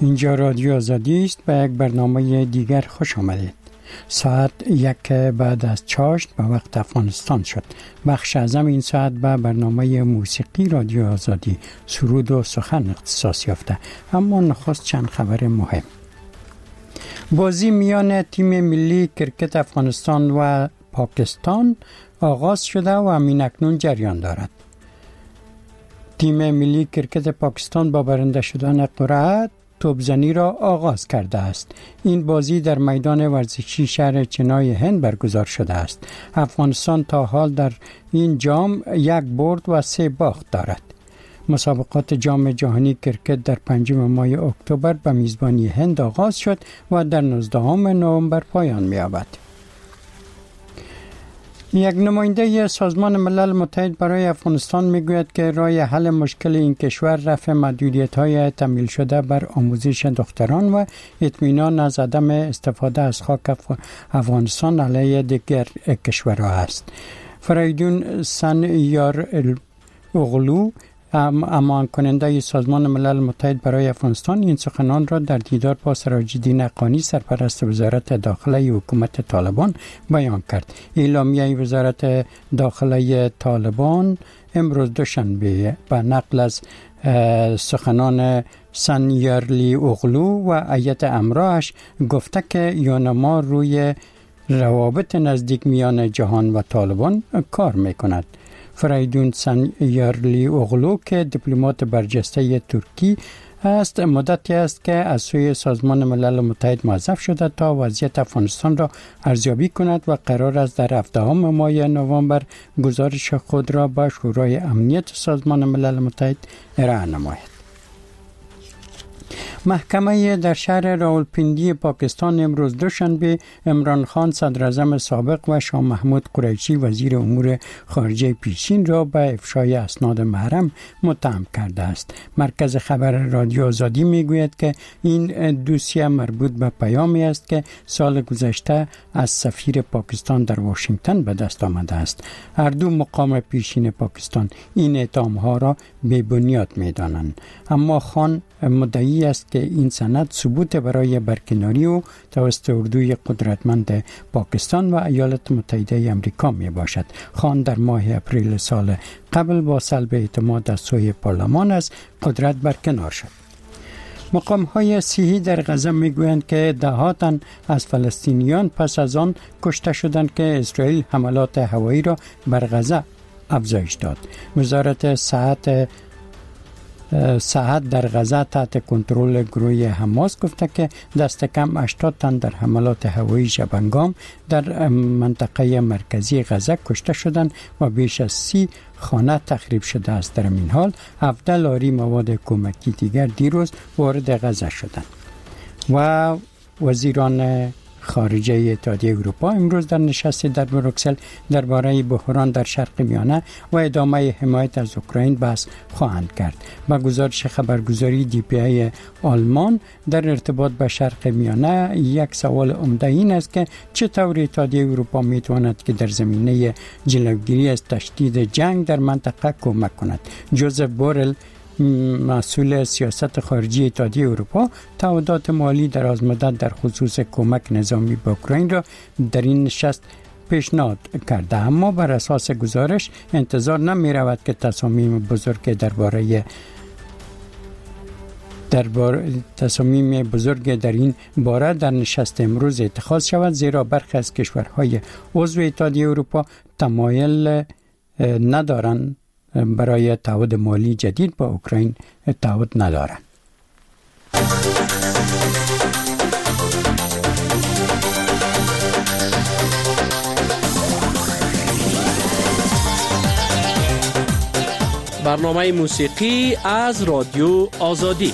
اینجا رادیو آزادی است. به یک برنامه دیگر خوش آمدید. ساعت 1 بعد از چاشت به وقت افغانستان شد. بخش اعظم این ساعت به برنامه موسیقی رادیو آزادی سرود و سخن اختصاص یافته. اما نخست چند خبر مهم. بازی میان تیم ملی کرکت افغانستان و پاکستان آغاز شده و همین اکنون جریان دارد. تیم ملی کرکت پاکستان با برنده شدن قرعه توپزنی را آغاز کرده است. این بازی در میدان ورزشی شهر چنای هند برگزار شده است. افغانستان تا حال در این جام 1 برد و 3 باخت دارد. مسابقات جام جهانی کرکت در 5 ماه اکتبر به میزبانی هند آغاز شد و در 19 نوامبر پایان می‌یابد. یک نماینده سازمان ملل متحد برای افغانستان میگوید که راه حل مشکل این کشور رفع محدودیت‌های تمایل شده بر آموزش دختران و اطمینان از عدم استفاده از خاک افغانستان علیه دیگر کشورها است. فریدون سنیار اغلو امان کننده سازمان ملل متحد برای افغانستان این سخنان را در دیدار با سراج الدین حقانی سرپرست وزارت داخله حکومت طالبان بیان کرد. اعلامیه وزارت داخله طالبان امروز دوشنبه به نقل از سخنان سنیارلی اغلو و هیئت امراش گفته که یونما روی روابط نزدیک میان جهان و طالبان کار میکند. فریدون سنیارلی اغلو که دیپلمات برجسته ترکی است مدتی است که از سوی سازمان ملل متحد موظف شده تا وضعیت افغانستان را ارزیابی کند و قرار است در 17 ماه نوامبر گزارش خود را به شورای امنیت سازمان ملل متحد ارائه نماید. محکمه در شهر راولپیندی پاکستان امروز دوشنبه عمران خان صدر اعظم سابق و شاه محمود قریشی وزیر امور خارجه پیشین را به افشای اسناد محرم متهم کرده است. مرکز خبر رادیو آزادی میگوید که این دوسیه مربوط به پیامی است که سال گذشته از سفیر پاکستان در واشنگتن به دست آمده است. هر دو مقام پیشین پاکستان این اتهام‌ها را بی‌بنیاد می‌دانند، اما خان مدعی است که این سند ثبوت برای برکناری و توسط اردوی قدرتمند پاکستان و ایالات متحده آمریکا می باشد. خان در ماه اپریل سال قبل با سلب اعتماد از سوی پارلمان از قدرت برکنار شد. مقام‌های صحی در غزه میگویند که ده‌ها تن از فلسطینیان پس از آن کشته شدند که اسرائیل حملات هوایی را بر غزه افزایش داد. وزارت صحت در غزه تحت کنترل گروه حماس گفته که دست کم 80 تن در حملات هوایی شبنگام در منطقه مرکزی غزه کشته شدند و بیش از 30 خانه تخریب شده است. در این حال 17 لاری مواد کمکی دیگر دیروز وارد غزه شدند. و وزیران خارجه اتحادیه اروپا امروز در نشست در بروکسل درباره بحران در شرق میانه و ادامه حمایت از اوکراین بحث خواهند کرد. با گزارش خبرگزاری دی پی ای آلمان در ارتباط با شرق میانه یک سوال عمده این است که چطور اتحادیه اروپا میتواند که در زمینه جلوگیری از تشدید جنگ در منطقه کمک کند. جوزف بورل مسئول سیاست خارجی اتحادیه اروپا تعهدات مالی درازمدت در خصوص کمک نظامی به اوکراین را در این نشست پیشنهاد کرده، اما بر اساس گزارش انتظار نمی رود که تصامیم بزرگ در این باره در نشست امروز اتخاذ شود، زیرا برخی از کشورهای عضو اتحادیه اروپا تمایل ندارند برای تعهد مالی جدید با اوکراین تعهد ندارند. برنامه موسیقی از رادیو آزادی.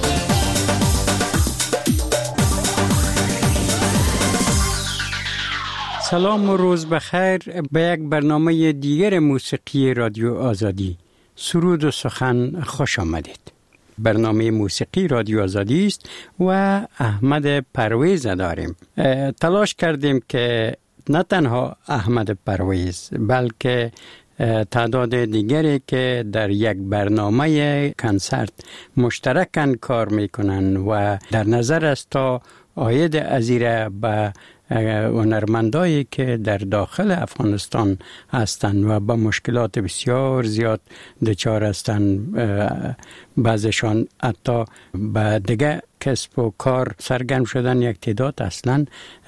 سلام و روز بخیر به یک برنامه دیگر موسیقی رادیو آزادی. سرود و سخن خوش آمدید. برنامه موسیقی رادیو آزادی است و احمد پرویز داریم. تلاش کردیم که نه تنها احمد پرویز بلکه تعداد دیگری که در یک برنامه کنسرت مشترکاً کار میکنن و در نظر است تا عاید ازیره به هنرمندایی که در داخل افغانستان هستند و با مشکلات بسیار زیاد دچار هستند، بعضشان حتی به دیگه کسب و کار سرگرم شدن، یک تعداد اصلا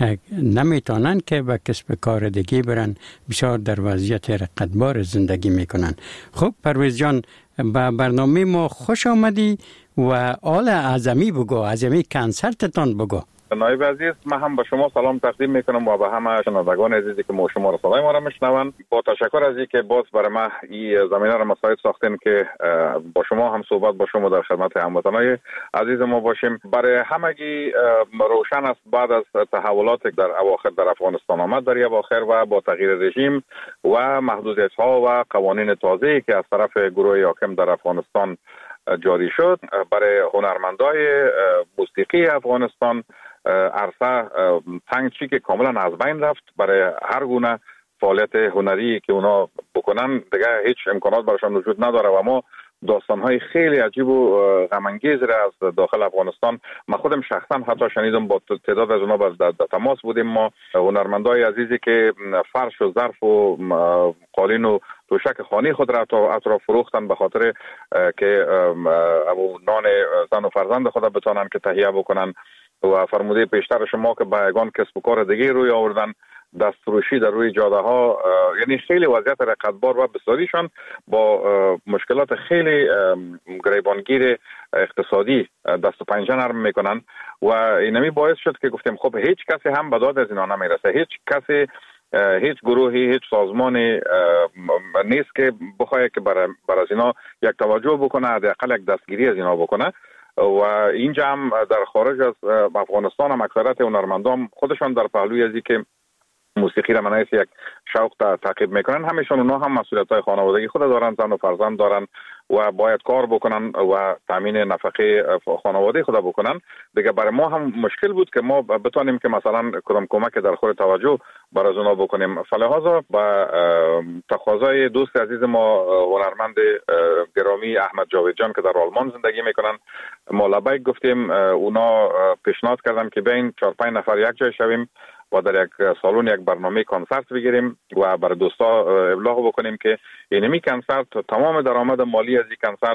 نمیتونن که به کسب کار دیگه برن، بسیار در وضعیت رقتبار زندگی میکنن. خب پرویز جان، به برنامه ما خوش آمدی و آل اعظمی بگو، اعظمی کنسرتتان بگو. نایب عزیز، من هم به شما سلام تقدیم میکنم و به همه شنوندگان عزیزی که شما را صدای ما را میشنوند. با تشکر از اینکه باز برای ما این زمینه را مساعد ساختین که با شما هم صحبت با شما در خدمت هموطنان عزیز ما باشیم. برای همگی روشن است بعد از تحولات در اواخر در افغانستان آمد در اواخر و با تغییر رژیم و محدودیت‌ها و قوانین تازه‌ای که از طرف گروه حاکم در افغانستان جاری شد، برای هنرمندای موسیقی افغانستان عرصه تنگ که کاملا از بین رفت. برای هر گونه فعالیت هنری که اونا بکنن دیگه هیچ امکانات براشون وجود نداره و ما داستان‌های خیلی عجیب و غم‌انگیز را از داخل افغانستان، من خودم شخصا حتی شنیدم، با تعداد از اونا در تماس بودیم. ما هنرمندای عزیزی که فرش و ظرف و قالین و توشک خانه خود را اطراف فروختن به خاطر که نان زن و فرزند خود بتونن که تهیه بکنن و فرموده پیشتر شما که با یگان کسب و کار دیگه روی آوردن، دستفروشی در روی جاده ها، یعنی خیلی وضعیت رقتبار و بسیاریشان با مشکلات خیلی گریبانگیر اقتصادی دست و پنجه نرم میکنن و اینمی باعث شد که گفتیم خب هیچ کسی هم به داد از اینا نمیرسه، هیچ کسی، هیچ گروهی، هیچ سازمانی نیست که بخواد که بر از اینا یک توجه بکنه، حداقل یک دستگیری از اینا بکنه. و اینجا هم در خارج از افغانستان هم اکثریت هنرمندان خودشان در پهلوی ازی که موسیقی را منایس یک شوق تعقیب میکنن، همیشون اونا هم مسئولیت‌های خانوادگی خود دارن، زن و فرزند دارن و باید کار بکنن و تامین نفقه خانواده خود بکنن. دیگه برای ما هم مشکل بود که ما بتونیم که مثلا کدام کمک در خور توجه برای از اونا بکنیم. فلهذا با تقاضای دوست عزیز ما هنرمند گرامی احمد جاوید جان که در آلمان زندگی میکنن، ما لبیک گفتیم، اونا پیشنهاد کردن که بین 4-5 نفر یک جای شویم و در یک سالن یک برنامه کنسرت بگیریم و برای دوستا ابلاغ بکنیم که اینمی کنسرت تمام درآمد مالی از این کنسرت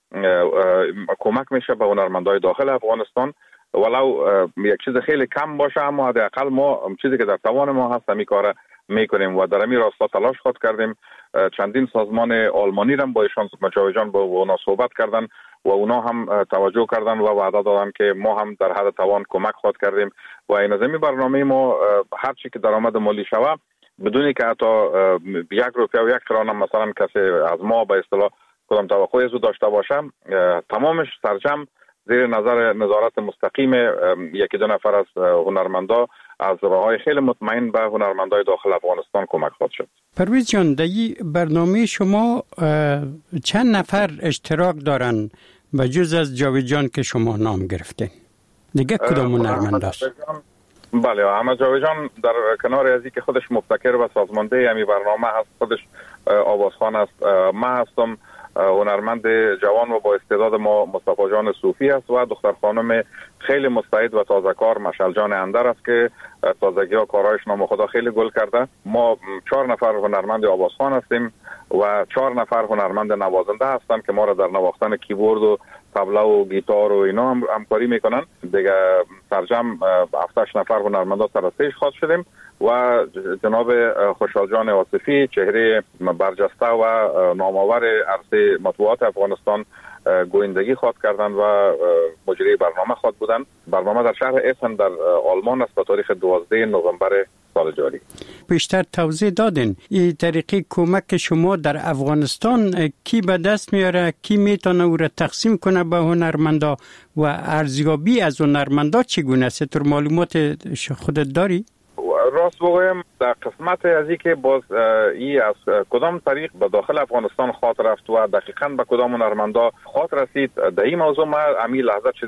کمک میشه به هنرمندای داخل افغانستان، ولو یک چیز خیلی کم باشه اما حداقل ما چیزی که در توان ما هست همین کار میکنیم و در همین راستا تلاش خود کردیم. چندین سازمان آلمانی هم با ایشان جان با اونا صحبت کردن و اونا هم توجه کردن و وعده دادن که ما هم در حد توان کمک خود کردیم و این از این برنامه ما هر چی که درآمد مالی شوه بدونی که حتی 1 روپیه و 1 کران هم مثلا کسی از ما به اصطلاح کدام توقعی زو داشته باشم، تمامش سرجم زیر نظارت مستقیم 1-2 نفر از هنرمندا از راههای خیلی مطمئن به هنرمندای داخل افغانستان کمک خواهد شد. پرویز جان، در این برنامه شما چند نفر اشتراک دارن به جز از جاوید جان که شما نام گرفته؟ دیگه کدام هنرمند است؟ بله، احمد جاوید جان در کنار ازی که خودش مبتکر و سازمانده همی برنامه هست، خودش آوازخوان است. من هستم هنرمند جوان و با استعداد ما مصطفی جان صوفی است و دختر خانم خیلی مستعد و تازه کار مشعل جان اندر است که تازگی ها کارهایش نام خدا خیلی گل کرده. ما 4 نفر هنرمند آوازخوان هستیم و 4 نفر هنرمند نوازنده هستن که ما را در نواختن کیبورد و طبله و گیتار و اینا هم همکاری میکنن. دیگه سرجم 7-8 نفر هنرمندا سر استیج خواست شدیم و جناب خوشحال جان آصفی، چهره برجسته و نامآور عرصه مطبوعات افغانستان، گویندگی خواد کردن و مجری برنامه خواد بودن. برنامه در شهر اسن در آلمان است به تاریخ 12 نوامبر سال جاری. بیشتر توضیح دادین این طریقی کمک شما در افغانستان کی به دست میاره، کی میتونه او را تقسیم کنه به هنرمندا و ارزیابی از هنرمندا چگونه است؟ تو معلومات خودت داری؟ راست بگویم در قسمت از این که باز ای از کدام طریق به داخل افغانستان خاطر رفت و دقیقاً به کدام هنرمندا خاطر رسید، در این موضوع ما امی لحظه چیز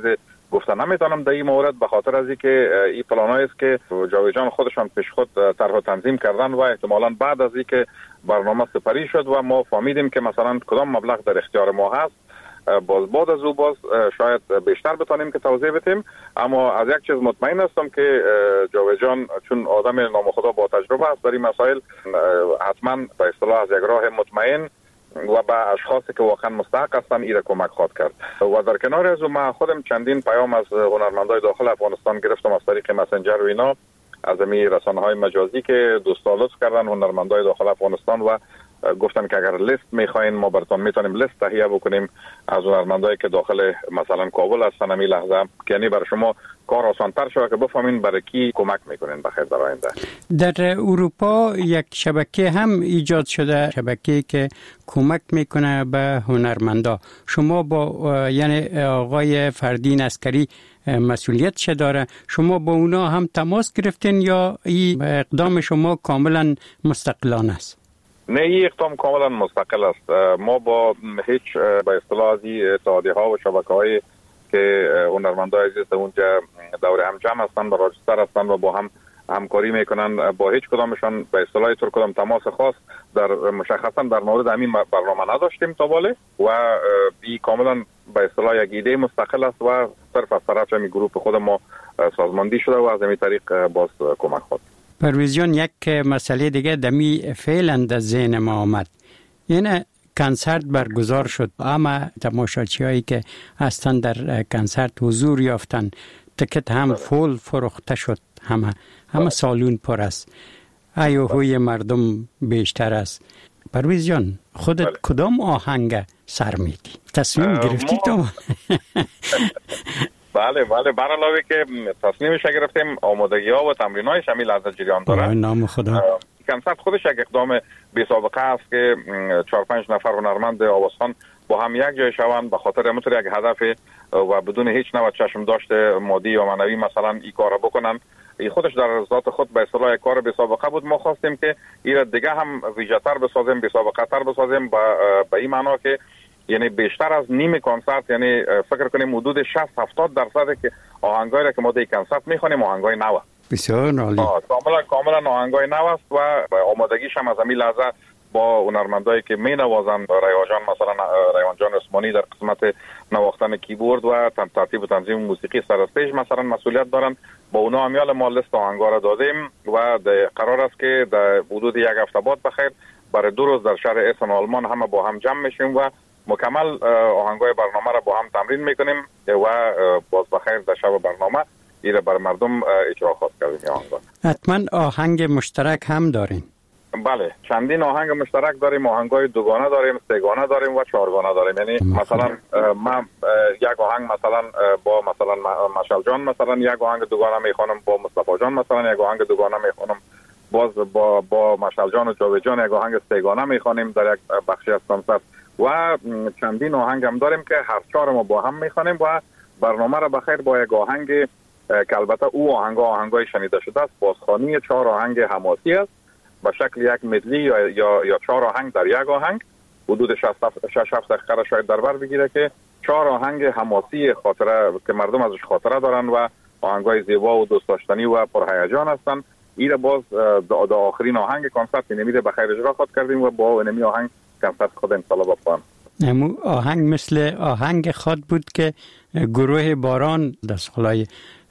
گفتن نمیتونم در این مورد، به خاطر از اینکه این پلانایی است که جاوید جان خودشان پیش خود طرح و تنظیم کردن و احتمالاً بعد از اینکه برنامه سپری شد و ما فهمیدیم که مثلا کدام مبلغ در اختیار ما هست، بعد از او شاید بیشتر بتونیم که توضیح بدیم. اما از یک چیز مطمئن هستم که جاوید جان چون آدم نامخدا با تجربه است در این مسائل، حتما به اصطلاح از یک راه مطمئن و به اشخاصی که واقعا مستحق هستن ایره کمک خواهد کرد. و در کنار از ما خودم چندین پیام از هنرمندای داخل افغانستان گرفتم از طریق مسنجر و اینا، از می رسانه‌های مجازی که دوستا لطف کردن هنرمندای داخل افغانستان و گفتن که اگر لیست میخواین ما براتون میتونیم لیست تهیه بکنیم از هنرمندایی که داخل مثلا کابل هستن. همین لحظه یعنی برای شما کار آسان‌تر شده که بفهمین برای کی کمک میکنین بخیر در آینده. در اروپا یک شبکه هم ایجاد شده، شبکه که کمک میکنه به هنرمندا. شما با یعنی آقای فردین عسکری مسئولیت چه داره؟ شما با اونا هم تماس گرفتین یا این اقدام شما کاملا مستقلانه است؟ نه، این اقدام کاملا مستقل است. ما با هیچ به اصطلاح از اتحادیه ها و شبکه های که هنرمندای عزیز اونجا دور هم جمع هستن و راجستر هستن و با هم همکاری میکنن، با هیچ کدامشان به اصطلاح طور کدام تماس خاص در مشخصا در مورد همین برنامه نداشتیم تا باله و این کاملا به اصطلاح یک ایده مستقل است و صرف از طرف همین گروه خود ما سازماندهی شده و از همین طریق باز کمک خود. پرویز جان، یک مسئله دیگه دمی فعلا در ذهن ما آمد. این کنسرت برگزار شد، اما تماشاچی هایی که هستن در کنسرت حضور یافتن، تکت هم فول فروخته شد، همه سالون پر است، هیاهوی مردم بیشتر است. پرویز جان، خودت کدام آهنگ سر میدی؟ تصمیم گرفتی تو؟ بله بر علاوه که تصمیمش گرفتیم، آمادگی ها و تمرین های شامل از جریان داره. نام خدا. کنسرت خودش یک اقدام بی سابقه است که 4-5 نفر هنرمند آوازخوان با هم یک جای شوند به خاطر همونطور یک هدف و بدون هیچ نوع چشم داشته مادی یا معنوی مثلا این کارو بکنن. این خودش در ذات خود به اصطلاح یک کار بی سابقه بود. ما خواستیم که این دیگه هم ویژه‌تر بسازیم، بی سابقه تر بسازیم، به این معنا که یعنی بیشتر از نیم کنسرت، یعنی فکر کنیم حدود 60-70% که آهنگایی که ما در کنسرت میخونیم آهنگای نو. بسیار عالی. کاملا آهنگای نو است و آمادگیش هم از همین لحظه با هنرمندایی که می نوازن، ریحان جان مثلا ریحان جان عثمانی در قسمت نواختن کیبورد و ترتیب و تنظیم موسیقی سر استیج مثلا مسئولیت دارن. با اونا همیال ما لیست آهنگا را دادیم و قرار است که در حدود یک هفته بعد بخیر برای 2 روز در شهر اسن آلمان همه با هم جمع میشیم و مکمل آهنگای برنامه را با هم تمرین میکنیم و باز بخیر در شب برنامه ایره بر مردم اجرا خواهد کردیم. آهنگا حتما آهنگ مشترک هم داریم. بله، چندین آهنگ مشترک داریم، آهنگای دوگانه داریم، سه‌گانه داریم و 4گانه داریم. یعنی مثلا من یک آهنگ مثلا با مثلا مشعل جان مثلا یک آهنگ دوگانه میخوانم، با مصطفی جان مثلا یک آهنگ دوگانه میخوانم، باز با مشعل جان و جاوید جان یک آهنگ سه‌گانه میخوانیم در یک بخشی از کنسرت و چندین آهنگ هم داریم که هر 4 ما با هم میخوانیم و برنامه را بخیر با یک آهنگ که البته او آهنگای شنیده شده است، بازخوانی 4 آهنگ حماسی است به شکل یک مدلی یا 4 آهنگ در یک آهنگ، حدود 6-7 دقیقه شاید در بر بگیره که 4 آهنگ حماسی خاطره که مردم ازش خاطره دارن و آهنگای زیبا و دوست داشتنی و پرهیجان هستن. این باز در آخرین آهنگ کنسرت نمیده بخیر اجرا خود کردیم و با نمی آهنگ کنسرت خود ان شاء الله بفهم. آهنگ مثل آهنگ خود بود که گروه باران در سالهای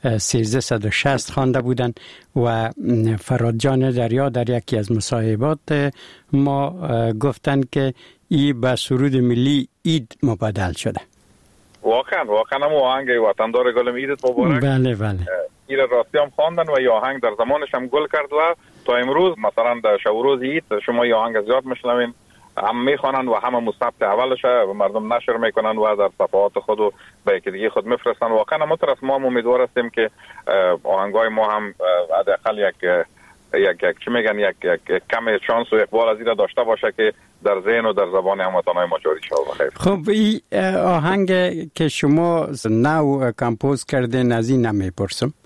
1360 خوانده بودن و فراد جان دریا در یکی از مصاحبات ما گفتن که این به سرود ملی اید مبدل شده. واقعا هم آهنگ وطندار گلم ایدت مبارک. بله این راستی هم خواندن و این آهنگ در زمانش هم گل کرد و تا امروز مثلا در شب روز عید شما این آهنگ زیاد میشنوین، هم میخوانن و همه مصحف اولش مردم نشر میکنن و در صفحات خود و به یکی دیگه خود میفرستن. واقعا ما طرف ما امیدوار هستیم که آهنگای ما هم حداقل یک چی میگن یک کم شانس و اقبال از این داشته باشه که در ذهن و در زبان هموطنان ما جاری شود. بخیر. خب این آهنگ که شما نو کمپوز کردین از این نمیپرسم،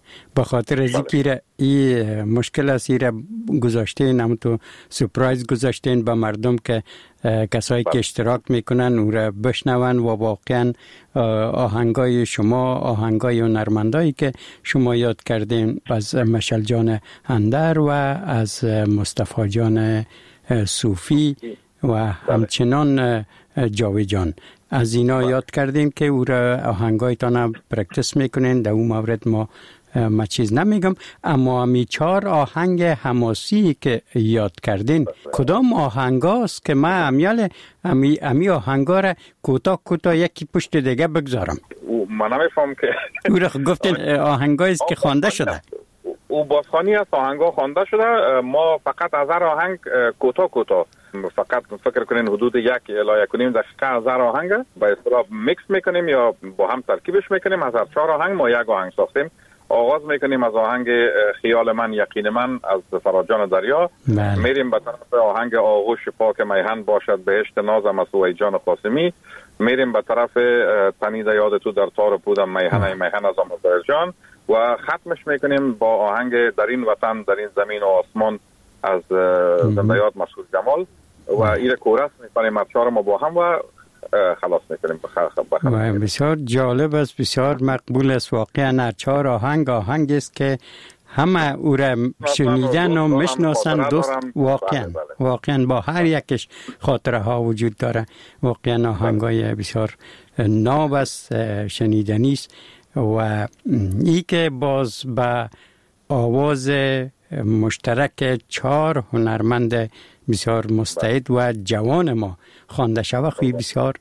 به خاطر از اینکه این مشکل است را گذاشتین، هم تو سپرایز گذاشتین به مردم که کسایی که اشتراک میکنن او را بشنون و واقعا آهنگای شما، آهنگای هنرمندایی که شما یاد کردین از مشعل جان هندر و از مصطفی جان صوفی و همچنان جاوی جان، از اینا یاد کردیم که او را آهنگایتان پرکتس میکنین. در اون مورد ما چیز نمیگم، اما همی 4 آهنگ حماسی که یاد کردین کدام آهنگاست که من امی آهنگا را کوتاه یکی پشت دیگه بگذارم؟ من نمیفهم که او را گفتین آهنگاییست که خوانده شده. او بازخوانی از آهنگا خوانده شده. ما فقط از هر آهنگ کوتاه فقط فکر کنین حدود 1 الی 1.5 دقیقه از هر آهنگ به اصطلاح میکس میکنیم یا با هم ترکیبش میکنیم. از هر 4 آهنگ ما 1 آهنگ ساختیم. آغاز میکنیم از آهنگ خیال من یقین من از فراجان دریا. میریم به طرف آهنگ آغوش پاک میهن باشد بهشت نازم از سوی جان قاسمی. میریم به طرف تنید یاد تو در تار پودم میهن از آموزای جان و ختمش میکنیم با آهنگ در این وطن در این زمین و آسمان از زنده یاد مسعود جمال و این کورس میکنیم از 4 ما با هم و خلاص میکنیم. بسیار جالب است، بسیار مقبول است. واقعا 4 آهنگ است که همه او را شنیدن و میشناسن. دوست واقعا با هر یکش خاطره ها وجود داره. واقعا آهنگای بسیار ناب است، شنیدنی است و ای که باز به آواز مشترک 4 هنرمند بسیار مستعد و جوان ما خوانده شود خوی بسیار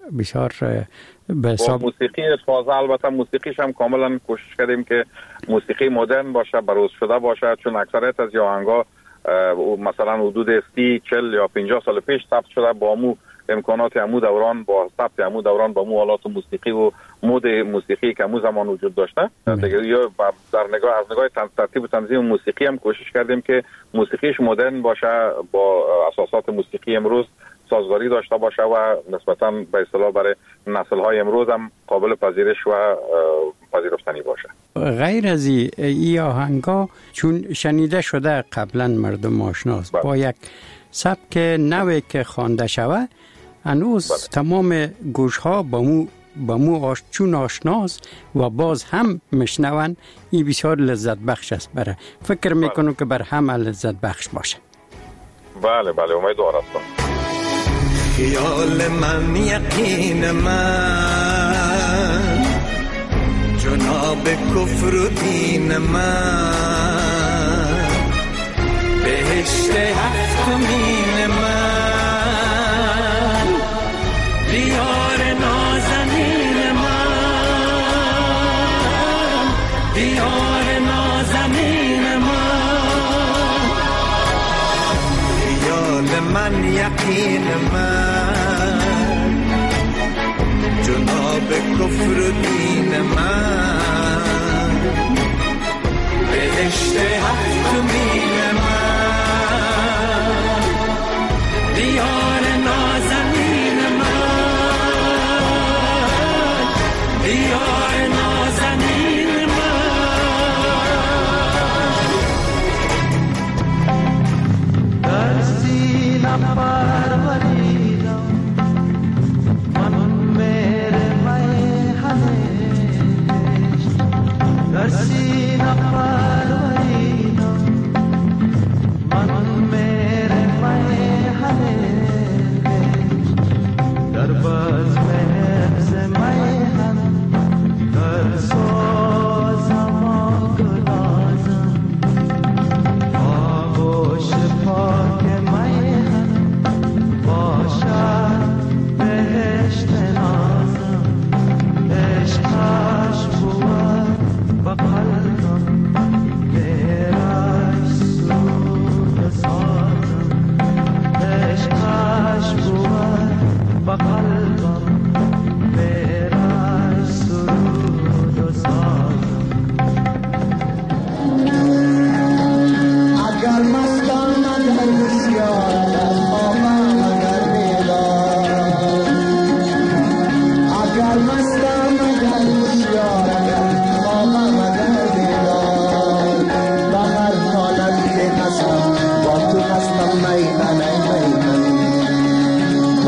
به حساب موسیقی تازه. البته موسیقیش هم کاملا کوشش کردیم که موسیقی مدرن باشه، بروز شده باشه، چون اکثریت از آهنگا مثلا حدود 30 40 یا 50 سال پیش ثبت شده با مو امکانات امو دوران، با ثبت امو دوران، با مو آلات موسیقی و مود موسیقی که امو زمان وجود داشته دیگه. یا در نگاه ترتیب و تنظیم موسیقی هم کوشش کردیم که موسیقیش مدرن باشه، با اساسات موسیقی امروز سازگاری داشته باشه و نسبتاً به اصطلاح برای نسل‌های امروز هم قابل پذیرش و پذیرفتنی باشه. غیر از این آهنگا چون شنیده شده قبلا مردم آشناست با یک سبک نوی که خوانده شود، هنوز تمام گوش‌ها با مو چون آشناست و باز هم میشنون. این بسیار لذت بخش است. برای فکر میکنم که بر همه لذت بخش باشه. بله امیدوار هستم. خیال من یقین من جناب کفر و دین من بهشت هفتمین من دیار نازنین من دیار نازنین من خیال من یقین من جناب کفر و دین من بهشت هفتمین من دیار نازنین من دیار نازنین من در سینه پروریدم من میره میهنه در سینه پروریدم من میره میهنه در بزم حفظ میهن در سازم آگلازم آغوش پاک میهن باشد بهشت نازم عشقش بود با قلبم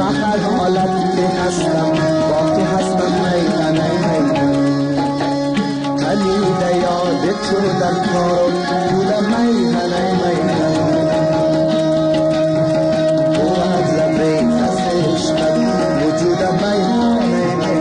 هر حالت که هستم باقی هستم میهن خلیل یاد تو در کار طول میهن تو از لبه از عشقت وجود میهن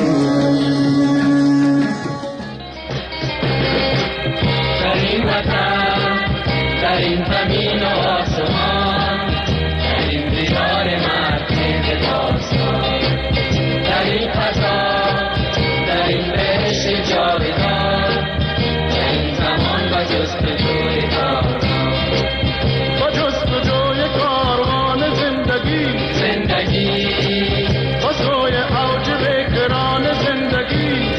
در این وطن در این زمین و آسمان در این دیار مرکز داستان در این فضا در این بهشت جاودان در این زمان و جستجوی کاروان و جستجوی کاروان زندگی و سوی اوج بکران زندگی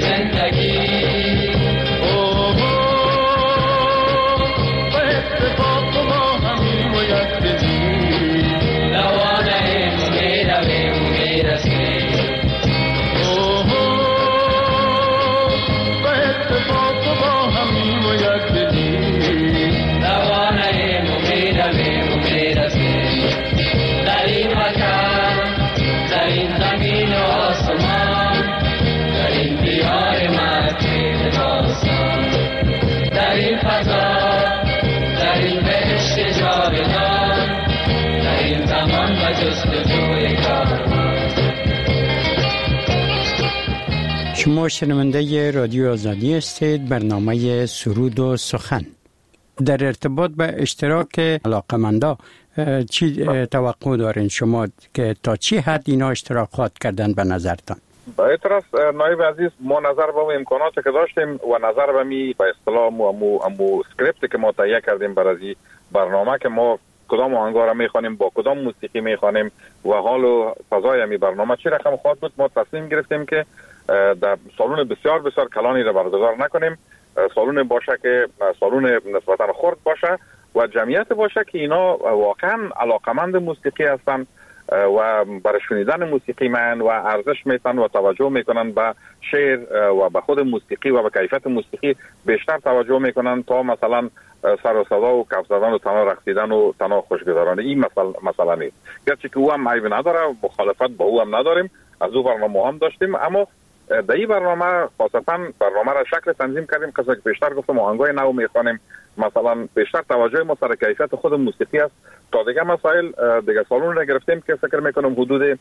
شما شنونده رادیو آزادی هستید. برنامه سرود و سخن. در ارتباط به اشتراک علاقمندا چی توقع دارین شما که تا چی حد اینا اشتراک خواهد کردن به نظرتان؟ به اعتراض نایب عزیز ما نظر به امکاناتی که داشتیم و نظر به می به اصطلاح امو اسکریپتی که ما تهیه کردیم برای برنامه که ما کدام آهنگا را میخوانیم با کدام موسیقی میخوانیم و حال و فضای می برنامه چی رقم خواهد بود، ما تصمیم گرفتیم که در سالون بسیار بسیار کلانی را برگزار نکنیم. سالون باشه که سالون نسبتا خرد باشه و جمعیت باشه که اینا واقعا علاقمند موسیقی هستن و برای شنیدن موسیقی من و ارزش میتن و توجه میکنن به شعر و به خود موسیقی و به کیفیت موسیقی بیشتر توجه میکنن تا مثلا سر و صدا و کف زدن و تنها رقصیدن و تنها خوشگذرانی. این مثلا نیست، گرچه که او هم عیب نداره، مخالفت با او هم نداریم، از او برنامه هم داشتیم، اما در این برنامه خاصتا برنامه را شکل تنظیم کردیم که بیشتر گفتم آهنگای نو میخوانیم، مثلا بیشتر توجه ما سر کیفیت خود موسیقی است تا دیگه مسائل. دیگه سالون را گرفتیم که فکر میکنم حدود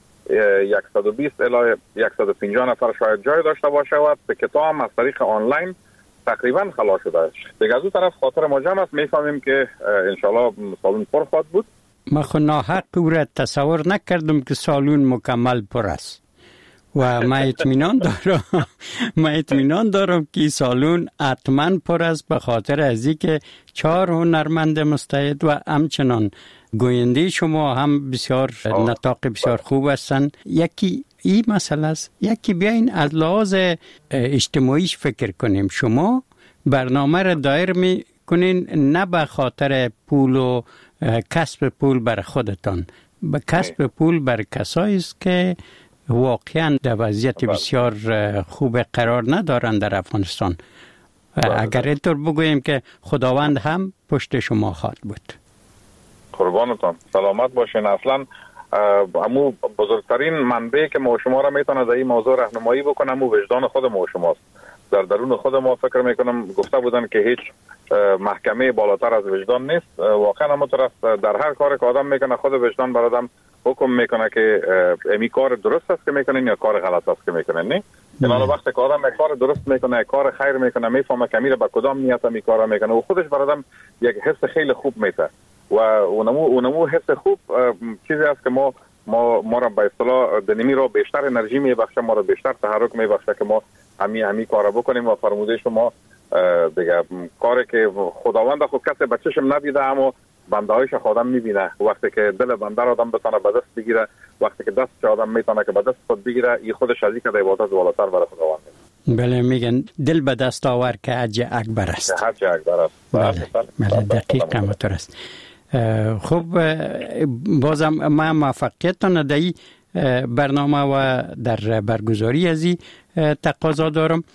120 الی 150 نفر شاید جای داشته باشه و تکتا هم از طریق آنلاین تقریبا خلاص شده. دیگه از اون طرف خاطر ما جمع است، میفهمیم که انشالله سالون پر خواهد بود. ما خود ناحق او را تصور نکردم که سالون مکمل پر است و ما اطمینان دارم که سالون حتما پر است، به خاطر از اینکه 4 هنرمند مستعد و همچنان گوینده شما هم بسیار نطاق بسیار خوب هستند. یکی این مسئله است، یکی بیاین از لحاظ اجتماعیش فکر کنیم. شما برنامه را دایر می کنین نه به خاطر پول و کسب پول بر خودتان، به کسب پول بر کسایی است که واقعا در وضعیت بسیار خوب قرار ندارند در افغانستان. اگر اینطور بگوییم که خداوند هم پشت شما خواهد بود. قربانتان، سلامت باشین. اصلا امو بزرگترین منبع که ما شما را میتونه در این موضوع راهنمایی بکنه امو وجدان خود ما شماست. در درون خود ما فکر میکنم گفته بودن که هیچ محکمه بالاتر از وجدان نیست. واقعا هم طرف در هر کاری که آدم میکنه خود وجدان بر آدم حکم میکنه که امی کار درست است که میکنین یا کار غلط است که میکنین. نه یعنی وقتی که آدم یک کار درست میکنه، یک کار خیر میکنه، میفهمه که میره با کدام نیت می کارا میکنه و خودش بر آدم یک حس خیلی خوب میده و اونمو حس خوب چیزی است که ما را به اصطلاح دنیمی رو بیشتر انرژی میبخشه، ما رو بیشتر تحرک میبخشه که ما همی کارا بکنیم و فرموده شما دیگه کاری که خداوند خود کسی به چشم ندیده اما بنده هایش خودم میبینه. وقتی که دل بنده را آدم بتونه به دست بگیره، وقتی که دست آدم میتونه که به دست خود بگیره، این خودش از اینکه عبادت بالاتر برای خداوند. بله، میگن دل به دست آور که حج اکبر است. حج اکبر است. بله دقیق همونطور است. خب بازم ما موفقیتتان در برنامه و در برگزاری از این تقاضا دارم.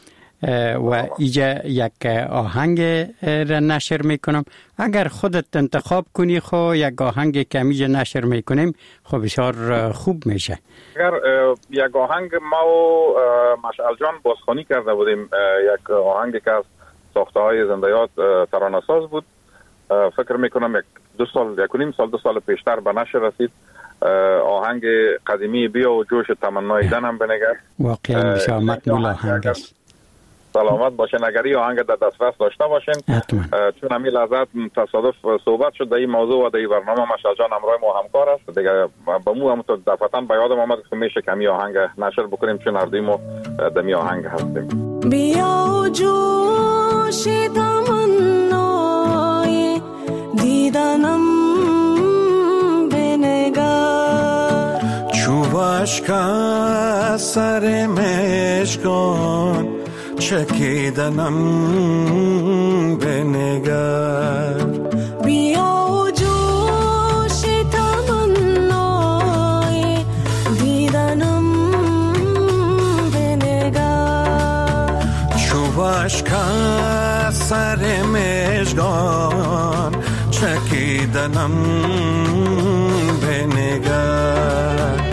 و ایجا یک آهنگ را نشر میکنم. اگر خودت انتخاب کنی خو یک آهنگ که میجا نشر میکنیم خب بسیار خوب میشه. اگر یک آهنگ ما و مشعل جان بازخوانی کرده بودیم، یک آهنگی که از ساخته های زندیات ترانه ساز بود، فکر میکنم دو سال پیشتر به نشر رسید. آهنگ قدیمی بیا و جوش تمنای دنم بنگر، واقعا بسیار مقبول آهنگ است. سلامت باشین. اگر این آهنگ در دسترس داشته باشین، چون همین لحظت تصادف صحبت شد در این موضوع و در این برنامه مشعل جان همراه ما همکار است دیگه. با مو همونطور دفعتاً به یادم آمد که میشه که همین آهنگ نشر بکنیم، چون هر دوی ما در این آهنگ هستیم. بیا و جوش تمنای دیدنم بنگر، چوبش که سر مشکان چکیدنم بنگر. بیا و جوش تمنای دیدنم بنگر، چوبش که سر مشکان چکیدنم بنگر.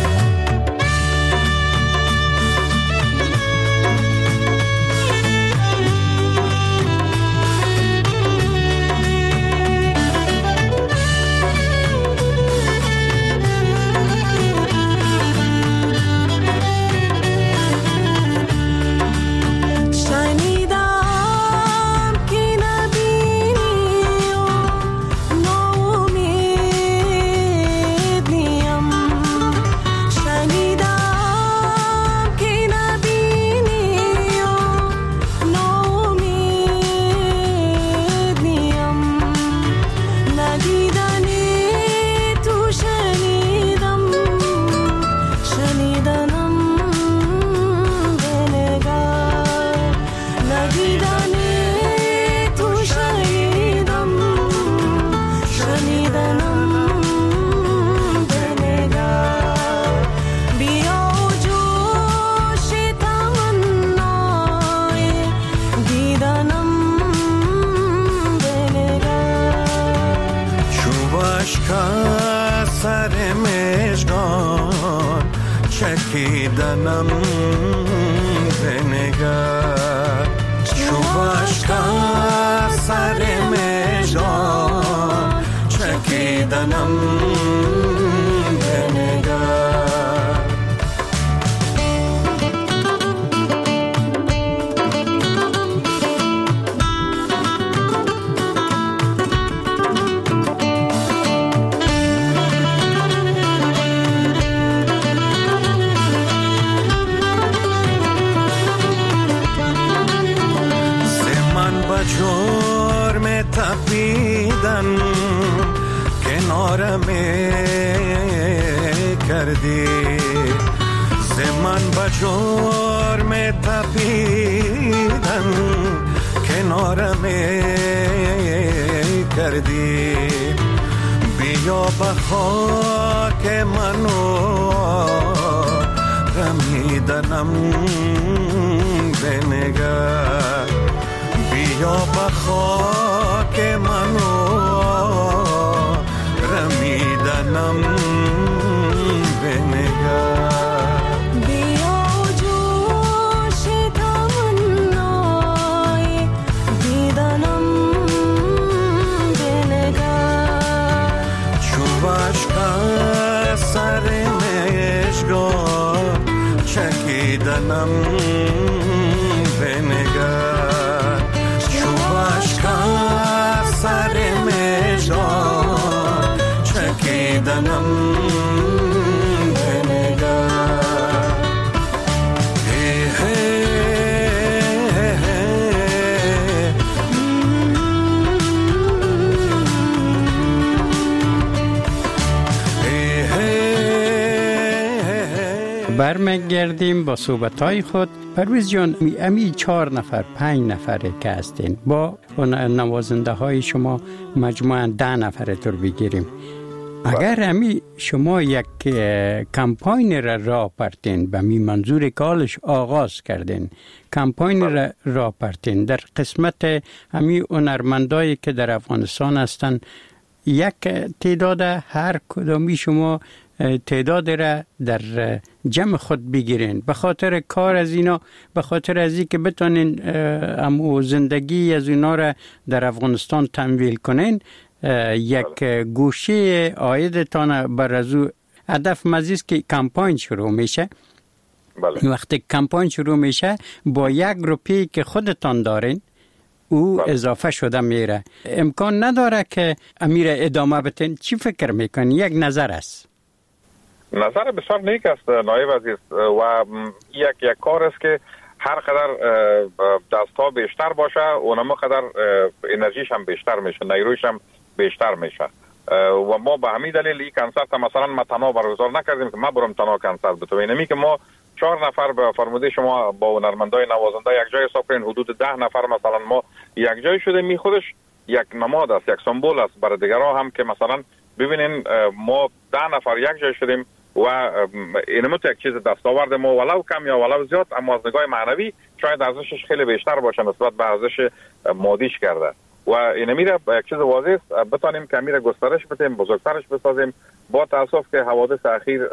چکیدنم بنگر، چوبش که سر مژگان چکیدنم بنگر. جرم تپیدن کنارم کردی، زمان با جرم تپیدن کنارم کردی. بیا به خاک منو رمیدنم بنگر، بیا به خاک منو رمیدنم بنگر. بیا جوش تمنای دیدنم بنگر، چوبش که سر مژگان چکیدنم بنگر، چوبش که سر مژگان چکیدنم بنگر. برمیگردیم با صحبت‌های خود. پرویز جان، امی 4 نفر 5 نفره که هستین، با نوازنده های شما مجموعاً 10 نفره طور بگیریم، اگر همی شما یک کمپاین را پرتین به می منظور کالش آغاز کردین، کمپاین را پرتین در قسمت همی هنرمندایی که در افغانستان هستن، یک تعداد هر کدامی شما تعداد را در جمع خود بگیرین به خاطر کار از اینا، به خاطر از این که بتونین زندگی از اینا را در افغانستان تمویل کنین. یک گوشه آیدتان بر از او هدف مزیز که کمپاین شروع میشه. وقتی کمپاین شروع میشه با 1 روپیه که خودتان دارین او اضافه شده میره. امکان نداره که امیر ادامه بتین. چی فکر میکنی؟ یک نظر است. نظر بسیار نیک است نایب عزیز و یک کار است که هر قدر دستها بیشتر باشه اونم قدر انرژیش هم بیشتر میشه، نیرویش هم بیشتر میشه و ما به همین دلیل این کنسرت مثلا ما تنها برگزار نکردیم که ما برم تنها کنسرت بتوینیم. اینمی که ما 4 نفر به فرموده شما با هنرمندای نوازنده یک جای حساب کنین، حدود 10 نفر مثلا ما یک جای شده، می خودش یک نماد است، یک سمبل است برای دیگران هم که مثلا ببینین ما 10 نفر یک جای شدیم و اینم یک چیز دستاورد ما ولو کم یا ولو زیاد، اما از نگاه معنوی شاید ارزشش خیلی بیشتر باشه نسبت به ارزش مادیش کرده و اینمی را یک چیز واضح است بتانیم که میره گسترش بدیم، بزرگترش بسازیم. با تاسف که حوادث اخیر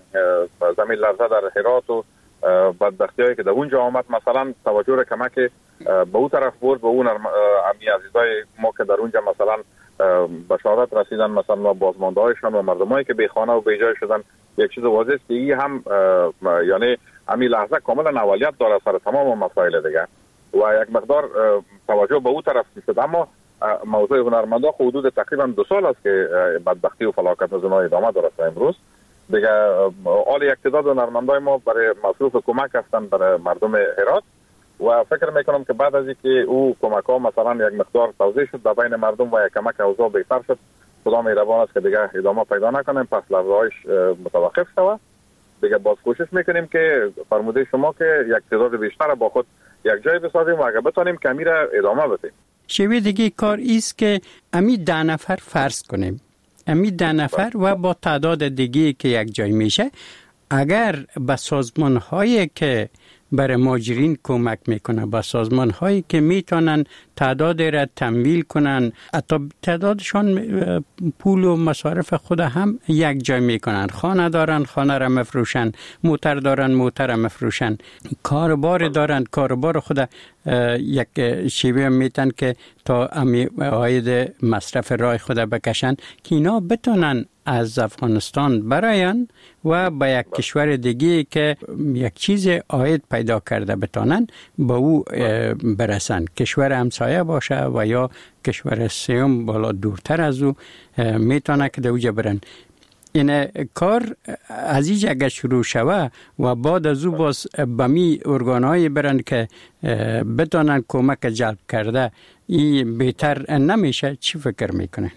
زمین لرزه در هرات و بدبختیایی که در اونجا آمد مثلا توجه را کمک به اون طرف برد، به اون امی عزیزای ما که در اونجا مثلا به شهادت رسیدن، مثلا بازمانده هایشان و مردمایی که بی خانه و بی جای شدن. یک چیز واضح است که این هم یعنی همین لحظه کاملا اولویت داره سر تمام مسائل دیگه و یک مقدار توجه به اون طرف شد. اما موضوع هنرمندا حدود تقریبا 2 سال است که بدبختی و فلاکت از اونها ادامه داره تا امروز دیگه. آل یک تعداد هنرمندای ما برای مصروف کمک هستن برای مردم هرات و فکر میکنم که بعد از اینکه او کمک ها مثلا یک مقدار توزیع شد در بین مردم و یک کمک اوضاع بهتر شد، خدا مهربان است که دیگه ادامه پیدا نکنیم، پس لرزه‌هایش متوقف شود. دیگه باز کوشش میکنیم که فرموده شما که یک تعداد بیشتر با خود یک جای بسازیم و اگر بتونیم کمی را ادامه بدیم. شوی دیگه کار ایست که امی 10 نفر فرض کنیم، امی 10 نفر و با تعداد دیگه که یک جای میشه، اگر به سازمان هایی که برای مهاجرین کمک میکنه، با سازمان هایی که میتونن تعداد را تمویل کنن، حتی تعدادشان پول و مصارف خود هم یک جای میکنن، خانه دارن خانه را مفروشن، موتر دارن موتر را مفروشن، کاربار دارن کاربار خود یک شیوه میتن که تا امی عاید مصرف رای خود بکشن که اینا بتونن از افغانستان براین و به یک کشور دیگه که یک چیز عاید پیدا کرده بتونن با او برسن، کشور همسایه باشه و یا کشور سیوم بالا دورتر از او میتونه که دوجه برن. این کار از اینجا اگر شروع شوه و بعد از او باز به می ارگانهایی برن که بتونن کمک جلب کرده، این بهتر نمیشه؟ چی فکر میکنه؟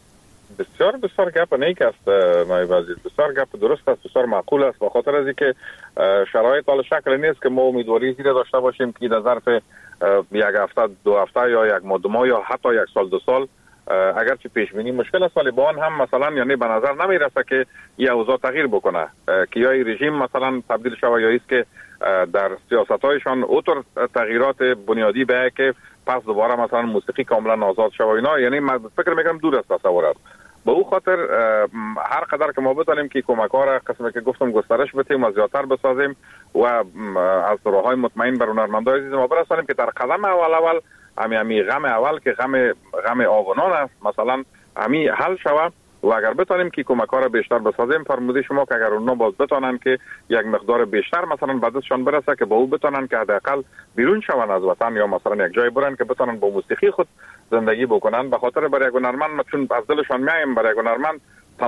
بسیار گپ نیک است نایب عزیز، بسیار گپ درست است، بسیار معقول است، به خاطر از اینکه شرایط حال شکل نیست که ما امیدواری زیر داشته باشیم که در ظرف 1 هفته 2 هفته یا 1 ماه 2 ماه یا حتی 1 سال 2 سال اگرچه پیش بینی مشکل است ولی با آن هم مثلا یعنی به نظر نمیرسه که این اوضاع تغییر بکنه، که یا رژیم مثلا تبدیل شود یا است که در سیاست‌هایشان اوتر تغییرات بنیادی به که پس دوباره مثلا موسیقی کاملا آزاد شود. اینا یعنی من فکر میکنم دور است تصورات. به او خاطر هر قدر که ما بتونیم که کمک‌ها را قسمی که گفتم گسترش بدیم و زیادتر بسازیم و از راه‌های مطمئن بر هنرمندای عزیز ما برسانیم که در قدم اول همی غم اول که غم آونان است مثلا همی حل شود و اگر بتونیم که کمک‌ها را بیشتر بسازیم، فرموده شما که اگر اونها باز بتونن که یک مقدار بیشتر مثلا بعدشان برسه که با او بتونن که حداقل بیرون شون از وطن یا مثلا یک جای برن که بتونن با موسیقی خود زندگی بکنن. به خاطر برای یک هنرمند چون از دلشان میایم برای یک هنرمند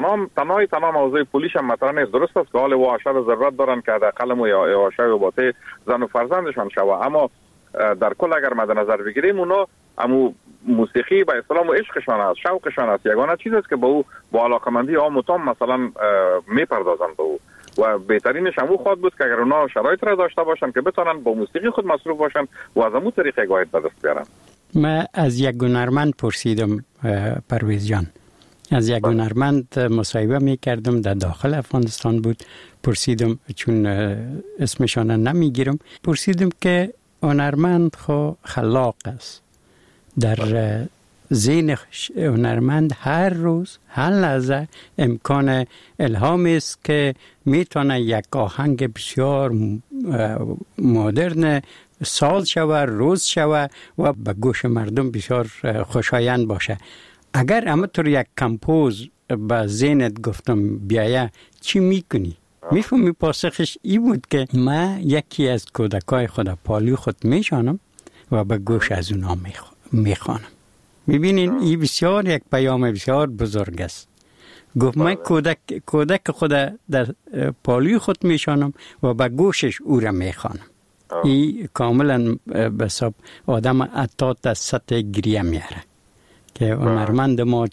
تمام موضوع پولیش هم مطرح نیست. درست است که حال واشه ضرورت دارن که حداقل یا واشه و باته زن و فرزندشان شوه، اما در کل اگر مد نظر بگیریم اونا امو موسیقی به اسلام و عشقشان است، شوقشان است، یگانه چیز است که با علاقمندی عام و تام مثلا میپردازن به او و بهترینش همون خواهد بود که اگر اونا شرایط را داشته باشن که بتونن با موسیقی خود مصروف باشن و از همون طریق عاید به دست بیارن. من از یک هنرمند پرسیدم پرویز جان، از یک هنرمند مصاحبه میکردم، در داخل افغانستان بود. پرسیدم، چون اسمشان نمیگیرم، پرسیدم که هنرمند خلاق است. در ذهن هنرمند هر روز، هر لحظه امکان الهام است که میتونه یک آهنگ بسیار مدرن سال شوه، روز شوه و به گوش مردم بسیار خوشایند باشه. اگر همطور یک کمپوز به ذهنت گفتم بیایه، چی میکنی؟ میفهمی پاسخش ای بود که من یکی از کودکای خود پالو خود میشانم و به گوش از اونا میخوانم. میبینین این بسیار یک پیام بسیار بزرگ است. گفت من کودک خود در پالوی خود میشانم و به گوشش او را میخوانم. این کاملا به حساب آدم حتی در سطح گریه میاره که هنرمند ما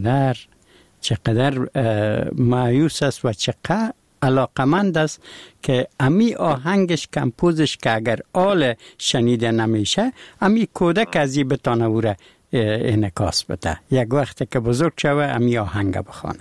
چقدر مایوس است و چقدر علاقمند است که امی آهنگش کمپوزش که اگر آل شنیده نمیشه، امی کودک از این بتانه او را انعکاس بده. یک وقت که بزرگ شوه امی آهنگ بخوانه.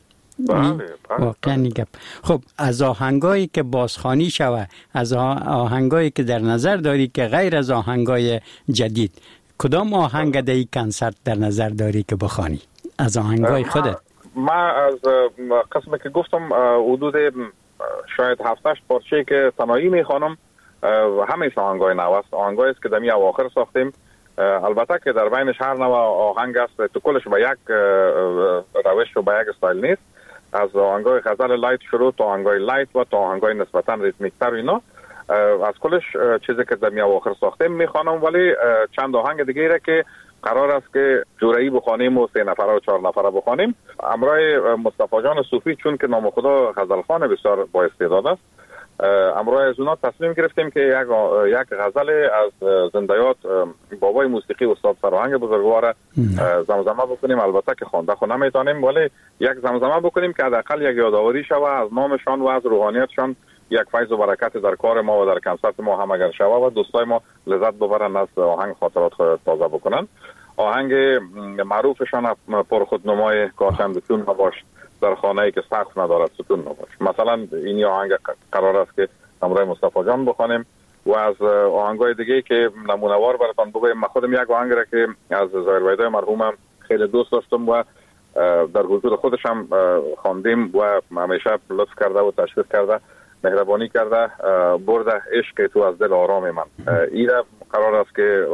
واقعا گپ. خب از آهنگایی که بازخوانی شوه، از آهنگایی که در نظر داری که غیر از آهنگای جدید، کدام آهنگ در این کنسرت در نظر داری که بخوانی از آهنگای خودت؟ من از قسمی که گفتم حدود شاید 7-8 پارچه که تنهایی میخوانم، همه آهنگای نو است. آهنگایی است که دمی اواخر ساختیم. البته که در بینش هر نوع آهنگ است، تو کلش به یک روش و به یک استایل نیست. از آهنگای غزل لایت شروع تا آهنگای لایت و تا آهنگای نسبتا ریتمیک‌تر اینا، از کلش چیزی که دمی اواخر ساختیم میخوانم. ولی چند آهنگ دیگه که قرار است که جورایی بخوانیم و 3 نفره و 4 نفره بخوانیم. امروز مصطفی جان صوفی، چون که نام خدا غزلخوان بسیار با استعداد است، امروز از اونا تصمیم گرفتیم که یک غزل از زندیات بابای موسیقی استاد سراهنگ بزرگوار زمزمه بکنیم. البته که خوانده خو نمیتونیم، ولی یک زمزمه بکنیم که حداقل یک یادآوری شوه از نامشان و از روحانیتشان، یک فیض و برکت در کار ما و در کنسرت ما هم اگر شوه و دوستای ما لذت ببرن از آهنگ خاطرات خود تازه بکنن. آهنگ معروفشان پرخودنمای کاشند چون نباش، در خانه‌ای که سقف ندارد ستون نباش. مثلا این آهنگ قرار است که امروز مصطفی جان بخوانیم. و از آهنگای دیگه که نمونه‌وار براتون بگویم، من خودم یک آهنگ را که از ظاهر ویدای مرحومم خیلی دوست داشتم و در حضور خودش هم خواندیم و همیشه لطف کرده و تشویق کرده، مهربانی کرده، برده عشق تو از دل آرام من. این قرار است که